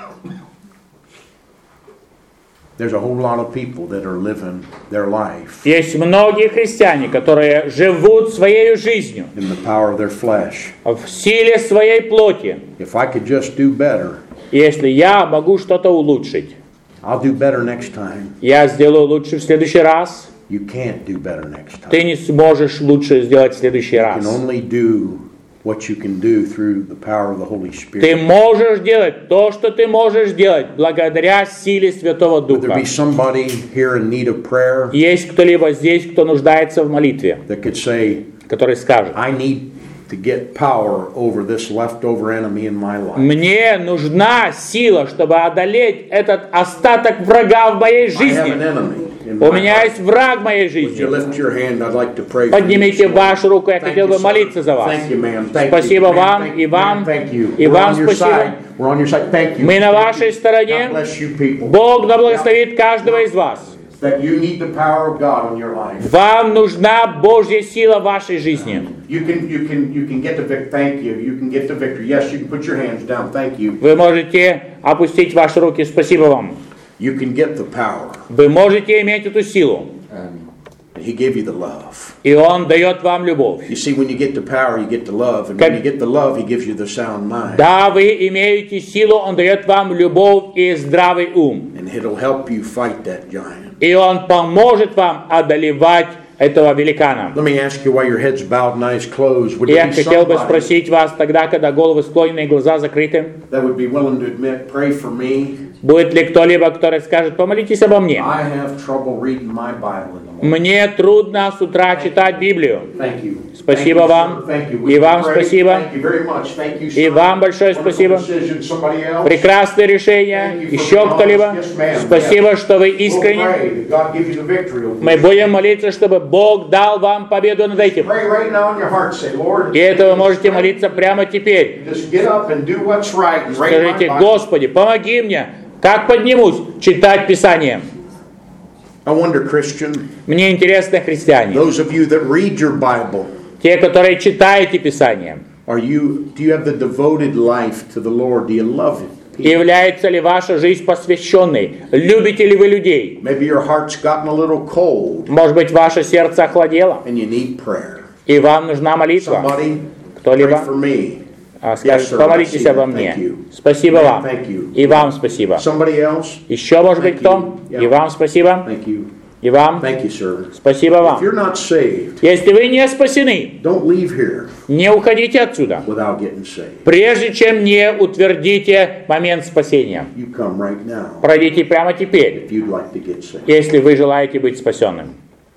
[SPEAKER 1] There's a whole lot of people that are living their life
[SPEAKER 2] Есть многие христиане, которые живут своей жизнью
[SPEAKER 1] in the power of their flesh.
[SPEAKER 2] в силе своей плоти.
[SPEAKER 1] If I could just do better,
[SPEAKER 2] Если я могу что-то улучшить,
[SPEAKER 1] I'll do better next time.
[SPEAKER 2] я сделаю лучше в следующий раз.
[SPEAKER 1] You can't do better next time.
[SPEAKER 2] Ты не сможешь лучше сделать в следующий
[SPEAKER 1] You can
[SPEAKER 2] раз.
[SPEAKER 1] only do what you can do through the power of the Holy
[SPEAKER 2] Ты
[SPEAKER 1] Spirit.
[SPEAKER 2] можешь делать то, что ты можешь делать, благодаря силе Святого
[SPEAKER 1] Would there
[SPEAKER 2] Духа.
[SPEAKER 1] be somebody here in need of prayer
[SPEAKER 2] Есть кто-либо здесь, кто нуждается в молитве,
[SPEAKER 1] that could say,
[SPEAKER 2] который скажет:
[SPEAKER 1] I need to get power over this leftover enemy in my life.
[SPEAKER 2] мне нужна сила, чтобы одолеть этот остаток врага в моей
[SPEAKER 1] I have an
[SPEAKER 2] жизни.
[SPEAKER 1] enemy in
[SPEAKER 2] У
[SPEAKER 1] my
[SPEAKER 2] меня
[SPEAKER 1] life.
[SPEAKER 2] есть враг в моей
[SPEAKER 1] Would you
[SPEAKER 2] жизни.
[SPEAKER 1] lift your hand? I'd like to pray for you.
[SPEAKER 2] Поднимите вашу руку, я хотел бы молиться за вас.
[SPEAKER 1] Thank you, ma'am. Thank
[SPEAKER 2] Спасибо
[SPEAKER 1] you.
[SPEAKER 2] вам,
[SPEAKER 1] Thank
[SPEAKER 2] и
[SPEAKER 1] you.
[SPEAKER 2] вам,
[SPEAKER 1] Thank you.
[SPEAKER 2] и
[SPEAKER 1] We're
[SPEAKER 2] вам
[SPEAKER 1] on your
[SPEAKER 2] спасибо.
[SPEAKER 1] side. We're on your side. Thank you.
[SPEAKER 2] Мы на вашей стороне.
[SPEAKER 1] God bless you people.
[SPEAKER 2] Бог да благословит каждого из вас.
[SPEAKER 1] That you need the power of God in your life.
[SPEAKER 2] Вам нужна Божья сила в вашей жизни.
[SPEAKER 1] You can get the victory. Thank you. You can get the victory. Yes, you can put your hands down. Thank you.
[SPEAKER 2] Вы можете опустить ваши руки. Спасибо вам.
[SPEAKER 1] You can get the power.
[SPEAKER 2] Вы можете иметь эту силу.
[SPEAKER 1] He gave you the love.
[SPEAKER 2] И Он дает вам любовь.
[SPEAKER 1] You see, when you get the power, you get the love, and when you get the love, He gives you the sound mind,
[SPEAKER 2] Да, вы имеете силу, Он дает вам любовь и здравый ум.
[SPEAKER 1] and it'll help you fight that giant.
[SPEAKER 2] И Он поможет вам одолевать этого великана.
[SPEAKER 1] Let me ask you, while your head's bowed and eyes closed, would
[SPEAKER 2] Я
[SPEAKER 1] there be
[SPEAKER 2] хотел бы
[SPEAKER 1] somebody
[SPEAKER 2] спросить вас тогда, когда головы склонены и глаза закрыты,
[SPEAKER 1] that would be willing to admit, pray for me?
[SPEAKER 2] будет ли кто-либо, который скажет: помолитесь обо мне.
[SPEAKER 1] I have trouble reading my Bible in the morning.
[SPEAKER 2] Мне трудно с утра читать Библию.
[SPEAKER 1] Thank you.
[SPEAKER 2] Спасибо
[SPEAKER 1] Thank you,
[SPEAKER 2] вам.
[SPEAKER 1] sir. Thank you.
[SPEAKER 2] И
[SPEAKER 1] We
[SPEAKER 2] вам
[SPEAKER 1] pray.
[SPEAKER 2] спасибо.
[SPEAKER 1] Thank you very much. Thank you,
[SPEAKER 2] И
[SPEAKER 1] sir.
[SPEAKER 2] вам большое
[SPEAKER 1] Wonderful
[SPEAKER 2] спасибо.
[SPEAKER 1] decision. Somebody else?
[SPEAKER 2] Прекрасное решение. Еще кто-либо? Спасибо, что вы
[SPEAKER 1] We'll
[SPEAKER 2] искренне.
[SPEAKER 1] pray that God give you the victory over
[SPEAKER 2] Мы
[SPEAKER 1] this.
[SPEAKER 2] будем молиться, чтобы Бог дал вам победу над этим.
[SPEAKER 1] Pray right now in your heart. Say, Lord,
[SPEAKER 2] И это вы можете молиться прямо теперь.
[SPEAKER 1] just get up and do what's right and read my
[SPEAKER 2] Скажите:
[SPEAKER 1] Bible.
[SPEAKER 2] Господи, помоги мне. Как поднимусь? Читать Писание.
[SPEAKER 1] I wonder, Christian,
[SPEAKER 2] Мне интересно, христиане,
[SPEAKER 1] those of you that read your Bible,
[SPEAKER 2] те, которые читаете Писание,
[SPEAKER 1] do you have the devoted life to the Lord? Do you love Him?
[SPEAKER 2] является ли ваша жизнь посвященной? Любите ли вы людей?
[SPEAKER 1] Maybe your heart's gotten a little cold
[SPEAKER 2] Может быть, ваше сердце охладело,
[SPEAKER 1] and you need prayer.
[SPEAKER 2] и вам нужна молитва?
[SPEAKER 1] Somebody, pray
[SPEAKER 2] Кто-либо
[SPEAKER 1] for me.
[SPEAKER 2] скажет:
[SPEAKER 1] sir,
[SPEAKER 2] помолитесь
[SPEAKER 1] I see
[SPEAKER 2] обо
[SPEAKER 1] that.
[SPEAKER 2] мне.
[SPEAKER 1] Thank you.
[SPEAKER 2] Спасибо
[SPEAKER 1] Ma'am,
[SPEAKER 2] вам.
[SPEAKER 1] thank you.
[SPEAKER 2] И вам спасибо.
[SPEAKER 1] Somebody else?
[SPEAKER 2] Еще, может быть,
[SPEAKER 1] Thank
[SPEAKER 2] кто?
[SPEAKER 1] you. Yeah.
[SPEAKER 2] И вам спасибо.
[SPEAKER 1] Thank you.
[SPEAKER 2] И вам
[SPEAKER 1] Thank you, sir.
[SPEAKER 2] спасибо
[SPEAKER 1] If
[SPEAKER 2] вам.
[SPEAKER 1] you're not saved,
[SPEAKER 2] Если вы не спасены,
[SPEAKER 1] don't leave here
[SPEAKER 2] не уходите отсюда,
[SPEAKER 1] without getting saved.
[SPEAKER 2] прежде чем не утвердите момент спасения.
[SPEAKER 1] You come right now
[SPEAKER 2] Пройдите прямо теперь,
[SPEAKER 1] if you'd like to get saved.
[SPEAKER 2] если вы желаете быть спасенным.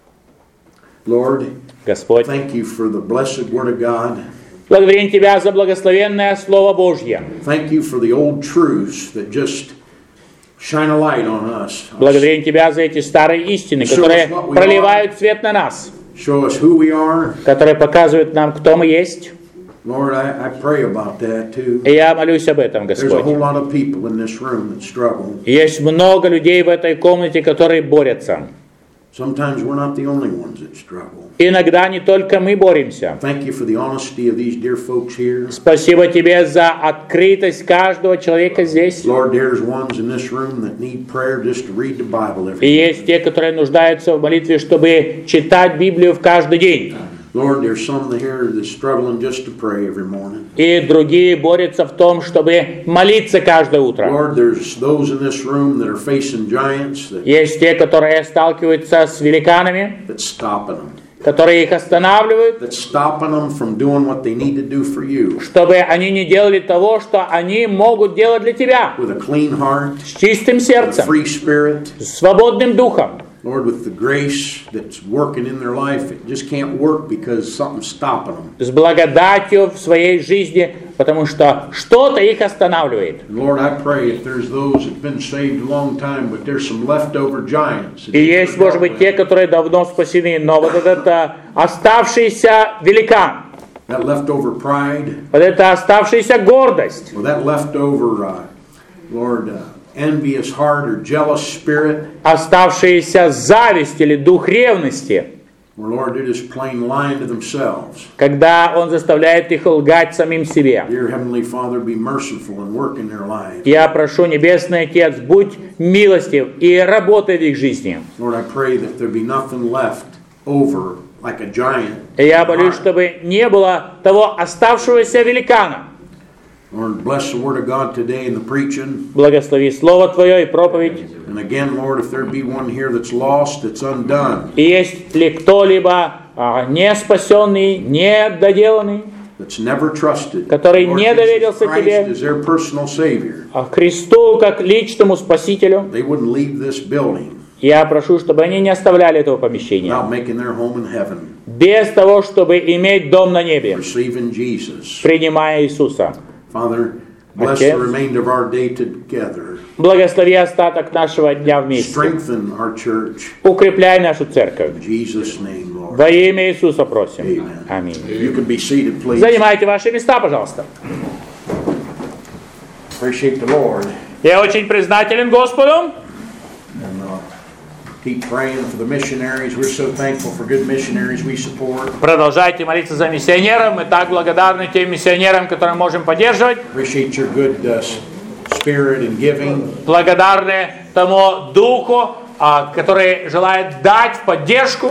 [SPEAKER 1] Lord,
[SPEAKER 2] Господь,
[SPEAKER 1] thank you for the blessed Word of God.
[SPEAKER 2] благодарим Тебя за благословенное Слово Божье.
[SPEAKER 1] Thank you for the old truths that just shine a light on us.
[SPEAKER 2] Благодарим Тебя за эти старые истины, которые проливают свет на нас,
[SPEAKER 1] Show us who we are.
[SPEAKER 2] которые показывают нам, кто мы есть.
[SPEAKER 1] Lord, I pray about that too.
[SPEAKER 2] И я молюсь об этом,
[SPEAKER 1] There's a whole
[SPEAKER 2] Господь.
[SPEAKER 1] lot of people in this room that struggle.
[SPEAKER 2] Есть много людей в этой комнате, которые борются.
[SPEAKER 1] Sometimes we're not the only ones that struggle.
[SPEAKER 2] Иногда не только мы боремся.
[SPEAKER 1] Thank you for the honesty of these dear folks here.
[SPEAKER 2] Спасибо Тебе за открытость каждого человека здесь.
[SPEAKER 1] Lord, there's ones in this room that need prayer just to read the Bible every
[SPEAKER 2] И
[SPEAKER 1] day.
[SPEAKER 2] есть те, которые нуждаются в молитве, чтобы читать Библию в каждый день.
[SPEAKER 1] Lord, there's some here that's struggling just to pray every morning.
[SPEAKER 2] И другие борются в том, чтобы молиться каждое утро.
[SPEAKER 1] Lord, there's those in this room that are facing giants
[SPEAKER 2] Есть те, которые сталкиваются с великанами,
[SPEAKER 1] that's stopping them.
[SPEAKER 2] которые их останавливают,
[SPEAKER 1] That's stopping them from doing what they need to do for you.
[SPEAKER 2] чтобы они не делали того, что они могут делать для Тебя.
[SPEAKER 1] With a clean heart,
[SPEAKER 2] С чистым
[SPEAKER 1] with a
[SPEAKER 2] сердцем,
[SPEAKER 1] free spirit.
[SPEAKER 2] с свободным духом.
[SPEAKER 3] Lord, with the grace that's working in their life, it just can't work because something's stopping them.
[SPEAKER 2] С благодатью в своей жизни, потому что что-то их останавливает.
[SPEAKER 3] And Lord, I pray if there's those that've been saved a long time, but there's some leftover giants.
[SPEAKER 2] И есть, может быть, те, которые давно спасены, но вот этот оставшийся великан,
[SPEAKER 3] That leftover pride,
[SPEAKER 2] вот эта оставшаяся гордость,
[SPEAKER 3] or that leftover, Lord, envious heart or jealous spirit,
[SPEAKER 2] оставшаяся зависть или дух ревности,
[SPEAKER 3] where, Lord, they're just plain lying to themselves.
[SPEAKER 2] когда он заставляет их лгать самим себе.
[SPEAKER 3] Dear Heavenly Father, be merciful and work in their lives.
[SPEAKER 2] Я прошу, Небесный Отец, будь милостив и работай в их жизни.
[SPEAKER 3] Lord, I pray that there be nothing left over like a giant.
[SPEAKER 2] И я молюсь, чтобы не было того оставшегося великана.
[SPEAKER 3] Lord, bless the Word of God today in the preaching.
[SPEAKER 2] Благослови Слово Твое и проповедь.
[SPEAKER 3] And again, Lord, if there be one here that's lost, that's undone,
[SPEAKER 2] И есть ли кто-либо не спасенный, не доделанный,
[SPEAKER 3] that's never trusted,
[SPEAKER 2] который
[SPEAKER 3] Lord
[SPEAKER 2] не
[SPEAKER 3] Jesus
[SPEAKER 2] доверился
[SPEAKER 3] Christ
[SPEAKER 2] Тебе,
[SPEAKER 3] as their personal Savior,
[SPEAKER 2] Христу как личному Спасителю,
[SPEAKER 3] they wouldn't leave this building
[SPEAKER 2] я прошу, чтобы они не оставляли этого помещения,
[SPEAKER 3] without making their home in heaven,
[SPEAKER 2] без того, чтобы иметь дом на небе,
[SPEAKER 3] receiving Jesus.
[SPEAKER 2] принимая Иисуса.
[SPEAKER 3] Father, bless
[SPEAKER 2] Отец,
[SPEAKER 3] the remainder of our day together.
[SPEAKER 2] благослови остаток нашего дня вместе.
[SPEAKER 3] Strengthen our church.
[SPEAKER 2] Укрепляй нашу церковь.
[SPEAKER 3] In Jesus' name, Lord.
[SPEAKER 2] Во имя Иисуса просим.
[SPEAKER 3] Amen.
[SPEAKER 2] Аминь.
[SPEAKER 3] You can be seated, please.
[SPEAKER 2] Занимайте ваши места, пожалуйста.
[SPEAKER 3] Appreciate the Lord.
[SPEAKER 2] Я очень признателен Господу.
[SPEAKER 3] And keep praying for the missionaries. We're so thankful for good missionaries we support.
[SPEAKER 2] Продолжайте молиться за миссионеров. Мы так благодарны тем миссионерам, которые можем поддерживать.
[SPEAKER 3] Appreciate your good spirit in giving.
[SPEAKER 2] Благодарны тому духу, который желает дать в поддержку.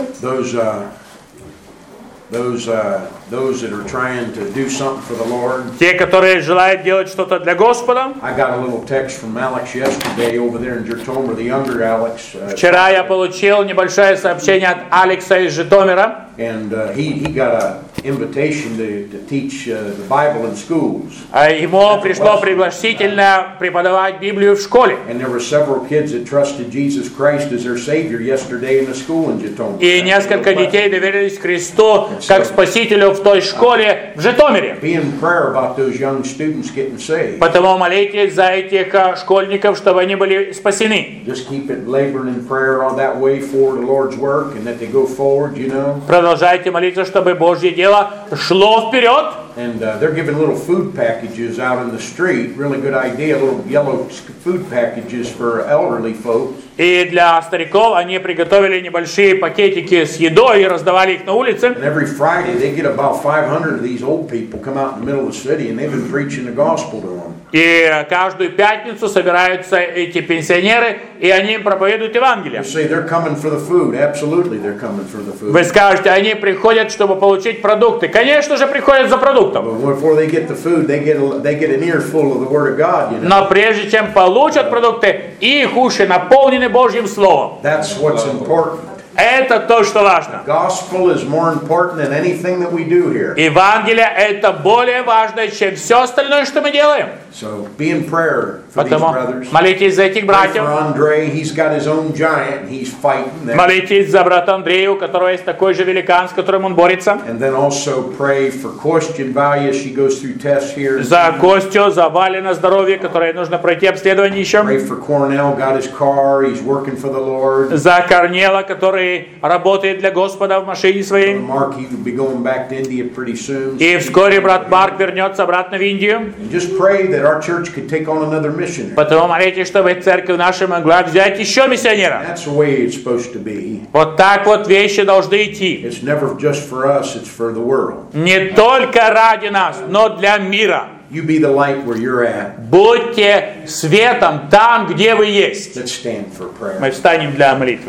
[SPEAKER 3] Those that are trying to do something for the Lord.
[SPEAKER 2] Те, которые желают делать что-то для Господа.
[SPEAKER 3] I got a little text from Alex yesterday over there in Jitomer, the younger Alex.
[SPEAKER 2] Вчера я получил небольшое сообщение от Алекса из Житомира.
[SPEAKER 3] And he got an invitation to teach the Bible in schools.
[SPEAKER 2] Ему пришло пригласительное преподавать Библию в школе.
[SPEAKER 3] And there were several kids that trusted Jesus Christ as their Savior yesterday in the school in Jitomer.
[SPEAKER 2] И несколько детей доверились Христу как Спасителю в той школе в Житомире.
[SPEAKER 3] Be in prayer about those young students getting saved.
[SPEAKER 2] Поэтому молитесь за этих школьников, чтобы они были спасены.
[SPEAKER 3] Just keep it laboring in prayer on that way for the Lord's work and that they go forward, you know.
[SPEAKER 2] Продолжайте молиться, чтобы Божье дело шло вперед.
[SPEAKER 3] And they're giving little food packages out in the street. Really good idea, little yellow food packages for elderly folks.
[SPEAKER 2] И для стариков они приготовили небольшие пакетики с едой и раздавали их на улице.
[SPEAKER 3] And every Friday they get about 500 of these old people come out in the middle of the city and they've been preaching the gospel to them.
[SPEAKER 2] И каждую пятницу собираются эти пенсионеры, и они им проповедуют Евангелие.
[SPEAKER 3] You say they're coming for the food. Absolutely, they're coming for the food.
[SPEAKER 2] Вы скажете, они приходят, чтобы получить продукты. Конечно же, приходят за продуктом.
[SPEAKER 3] But before they get the food, they get an earful of the Word of God, you know.
[SPEAKER 2] Но прежде чем получат продукты, их уши наполнены Божьим Словом.
[SPEAKER 3] That's what's important.
[SPEAKER 2] Это то, что важно.
[SPEAKER 3] Gospel is more important than anything that we do here.
[SPEAKER 2] Евангелие – это более важно, чем все остальное, что мы делаем.
[SPEAKER 3] So be in prayer for these
[SPEAKER 2] Поэтому
[SPEAKER 3] brothers.
[SPEAKER 2] молитесь за этих
[SPEAKER 3] Pray
[SPEAKER 2] братьев.
[SPEAKER 3] for Andre. He's got his own giant and he's fighting that.
[SPEAKER 2] Молитесь за брата Андрея, у которого есть такой же великан, с которым он борется.
[SPEAKER 3] And then also pray for Question Valia. She goes through tests here.
[SPEAKER 2] За Костю, за Вале на здоровье, которое нужно пройти обследование еще.
[SPEAKER 3] Pray for Cornell. Got his car. He's working for the Lord.
[SPEAKER 2] За Корнела, который работает для Господа в машине своей.
[SPEAKER 3] Mark, he will be going back to India pretty soon.
[SPEAKER 2] И вскоре брат Марк вернется обратно в Индию.
[SPEAKER 3] And just pray that our church could take on another missionary.
[SPEAKER 2] Потому молитесь, чтобы церковь наша могла взять еще миссионера.
[SPEAKER 3] That's the way it's supposed to be.
[SPEAKER 2] Вот так вот вещи должны идти.
[SPEAKER 3] It's never just for us, it's for the world.
[SPEAKER 2] Не только ради нас, но для мира.
[SPEAKER 3] You be the light where you're at.
[SPEAKER 2] Будьте светом там, где вы есть.
[SPEAKER 3] Let's stand for prayer.
[SPEAKER 2] Мы встанем для молитвы.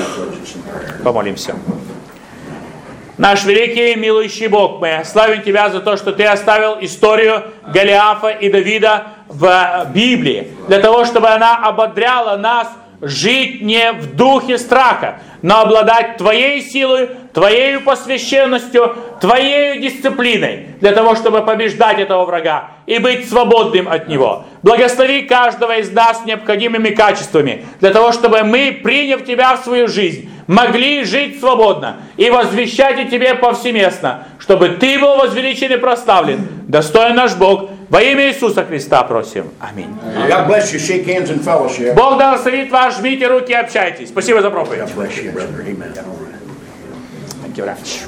[SPEAKER 2] Помолимся. Наш великий и милующий Бог, мы славим Тебя за то, что Ты оставил историю Голиафа и Давида в Библии, для того, чтобы она ободряла нас жить не в духе страха, но обладать Твоей силой, Твоей посвященностью, Твоей дисциплиной, для того, чтобы побеждать этого врага и быть свободным от него. Благослови каждого из нас необходимыми качествами, для того, чтобы мы, приняв Тебя в свою жизнь, могли жить свободно и возвещать и Тебе повсеместно, чтобы Ты был возвеличен и прославлен. Достоин наш Бог. Во имя Иисуса Христа просим. Аминь.
[SPEAKER 1] God bless you. Shake hands in fellowship.
[SPEAKER 2] Бог благословит вас, жмите руки и общайтесь. Спасибо за проповедь.
[SPEAKER 1] God bless you, brother. Amen.
[SPEAKER 2] Thank you very much.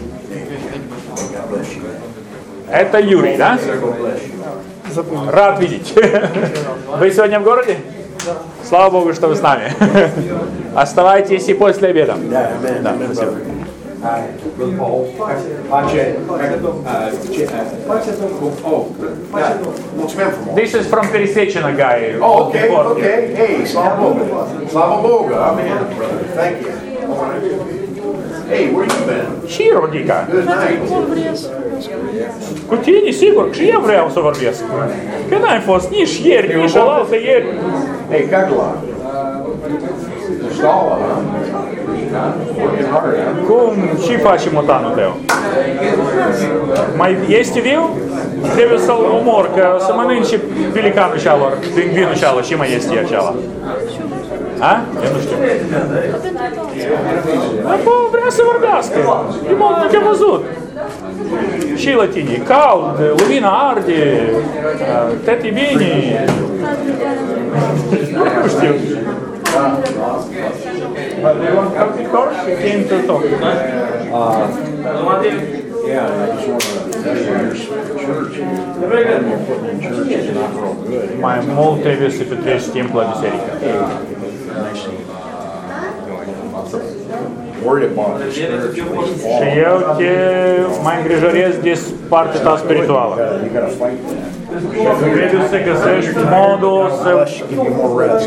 [SPEAKER 2] Это Юрий, да? Рад видеть. Вы сегодня в городе? Слава Богу, что вы с нами. Оставайтесь и после обеда. Да, спасибо. This is from Пересечина guy.
[SPEAKER 1] Oh, okay, okay. Hey, Slava Boga. Slava Boga. Amen, brother. Thank you. Hey, where you been?
[SPEAKER 2] Щиро, Дика.
[SPEAKER 1] Good night.
[SPEAKER 2] Kutini, sigur, și eu vreau să vorbesc. Că n-ai fost nici ieri, nici alaltă ieri.
[SPEAKER 1] Hey, Kagla. Stala, huh? Working hard, huh?
[SPEAKER 2] Cum, ce faci motanul tău? Mai este viu? Trebuie să-l omor, că să mănânce pelicanul cealor, pingvinul cealor, ce mai este acela? A? Eu nu știu. Acum vrea să vorbească. Nu te-a văzut. Și la tine, cald, lumina arde, toate bine. Nu știu. But they want to come to court, they came to talk.
[SPEAKER 3] Yeah, I just want to tell you, your church, you're putting in church is not real good.
[SPEAKER 2] Mai mult trebuie să petreci timp la biserică.
[SPEAKER 3] Worried about it spiritually.
[SPEAKER 2] Și eu te mai îngrijorez de partea ta spirituală.
[SPEAKER 3] You gotta fight that.
[SPEAKER 2] Trebuie să găsești modul să...
[SPEAKER 3] Give you more rest.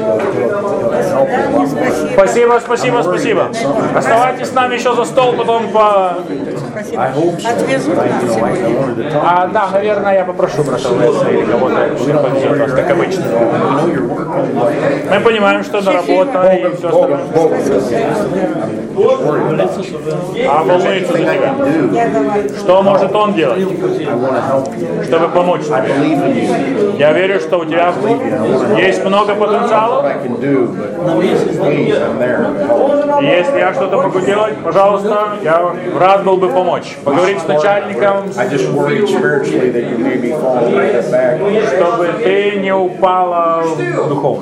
[SPEAKER 2] Спасибо, спасибо, спасибо. Оставайтесь с нами еще за стол, потом по...
[SPEAKER 3] I hope so. I wanted to talk.
[SPEAKER 2] Да, наверное, я попрошу брата Леса или кого-то, что подвезет вас, как обычно. Мы понимаем, что это работа и все остальное. А волнуется за тебя. Что может он делать, чтобы помочь тебе? Я верю, что у тебя есть много потенциала. Если я что-то могу делать, пожалуйста, я рад был бы помочь. Поговорить с начальником, чтобы ты не упала духовно.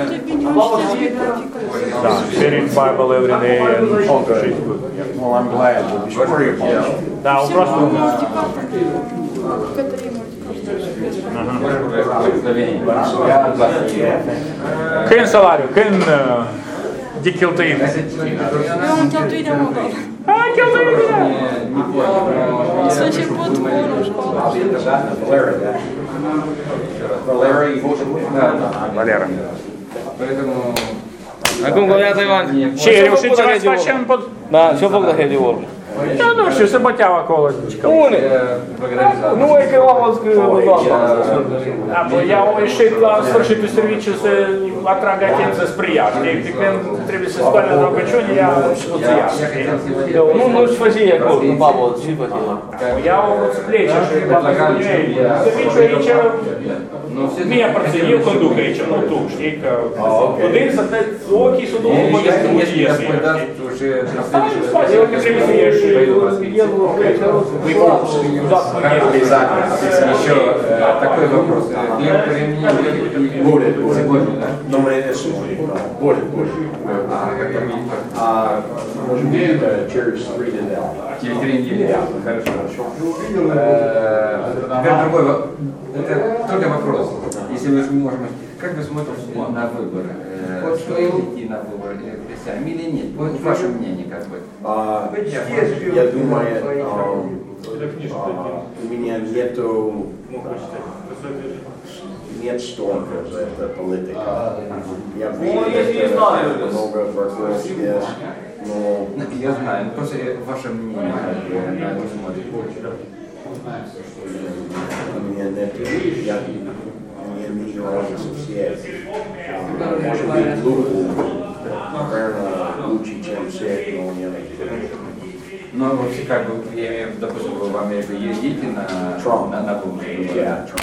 [SPEAKER 2] Да, reading Bible every day and she's good.
[SPEAKER 3] Well, I'm glad. We'll be sorry about it.
[SPEAKER 2] Да, он просто... Când salariu? Când de cheltuim?
[SPEAKER 4] Eu am cheltuit de mult.
[SPEAKER 2] Cheltuim, da!
[SPEAKER 4] Să început cu școala.
[SPEAKER 2] Валера.
[SPEAKER 5] Acum gălează Ioan.
[SPEAKER 2] Ce, reușit ceva să facem pod...
[SPEAKER 5] Da, ce-o fac de Heavy World?
[SPEAKER 2] Da, nu știu, se băteau acolo.
[SPEAKER 5] Unde? Nu e că eu am văzut că doamna.
[SPEAKER 2] Da, păi eu am ieșit la sfârșitul serviciu să atrag atenția spre ea, știi? De când trebuie să spune la rugăciune, ea o să ia, știi?
[SPEAKER 5] Nu-și făcea acolo, nu babă, ce făcea?
[SPEAKER 2] Ea o vrut să plece și la serviciu aici, mie aparține, eu conduc aici, nu tu, știi? Că putem să te ochii să nu mă descurci iese, știi? Stai în spațiu, că trebuie să ieși.
[SPEAKER 6] Еще такой вопрос.
[SPEAKER 3] Будет. Но мы будет. Может быть, через 3 недели.
[SPEAKER 6] Через 3 недели? Хорошо. Теперь другой вопрос. Это только вопрос. Если мы можем... Как вы смотрите на выборы? Стоит идти на выборы сами или нет? Вот ваше мнение как бы.
[SPEAKER 3] Я думаю, у меня нет столько за это политика. Я видел много вокруг здесь, но...
[SPEAKER 6] Я знаю, но просто ваше мнение на это смотрите.
[SPEAKER 3] У меня нет... Я не вижу разницы все. Может быть, глупо.
[SPEAKER 1] наверное, лучше, чем все, но не
[SPEAKER 6] Но вообще как бы, я имею в виду, допустим, вы в Америку ездите на выборы?
[SPEAKER 1] Yeah.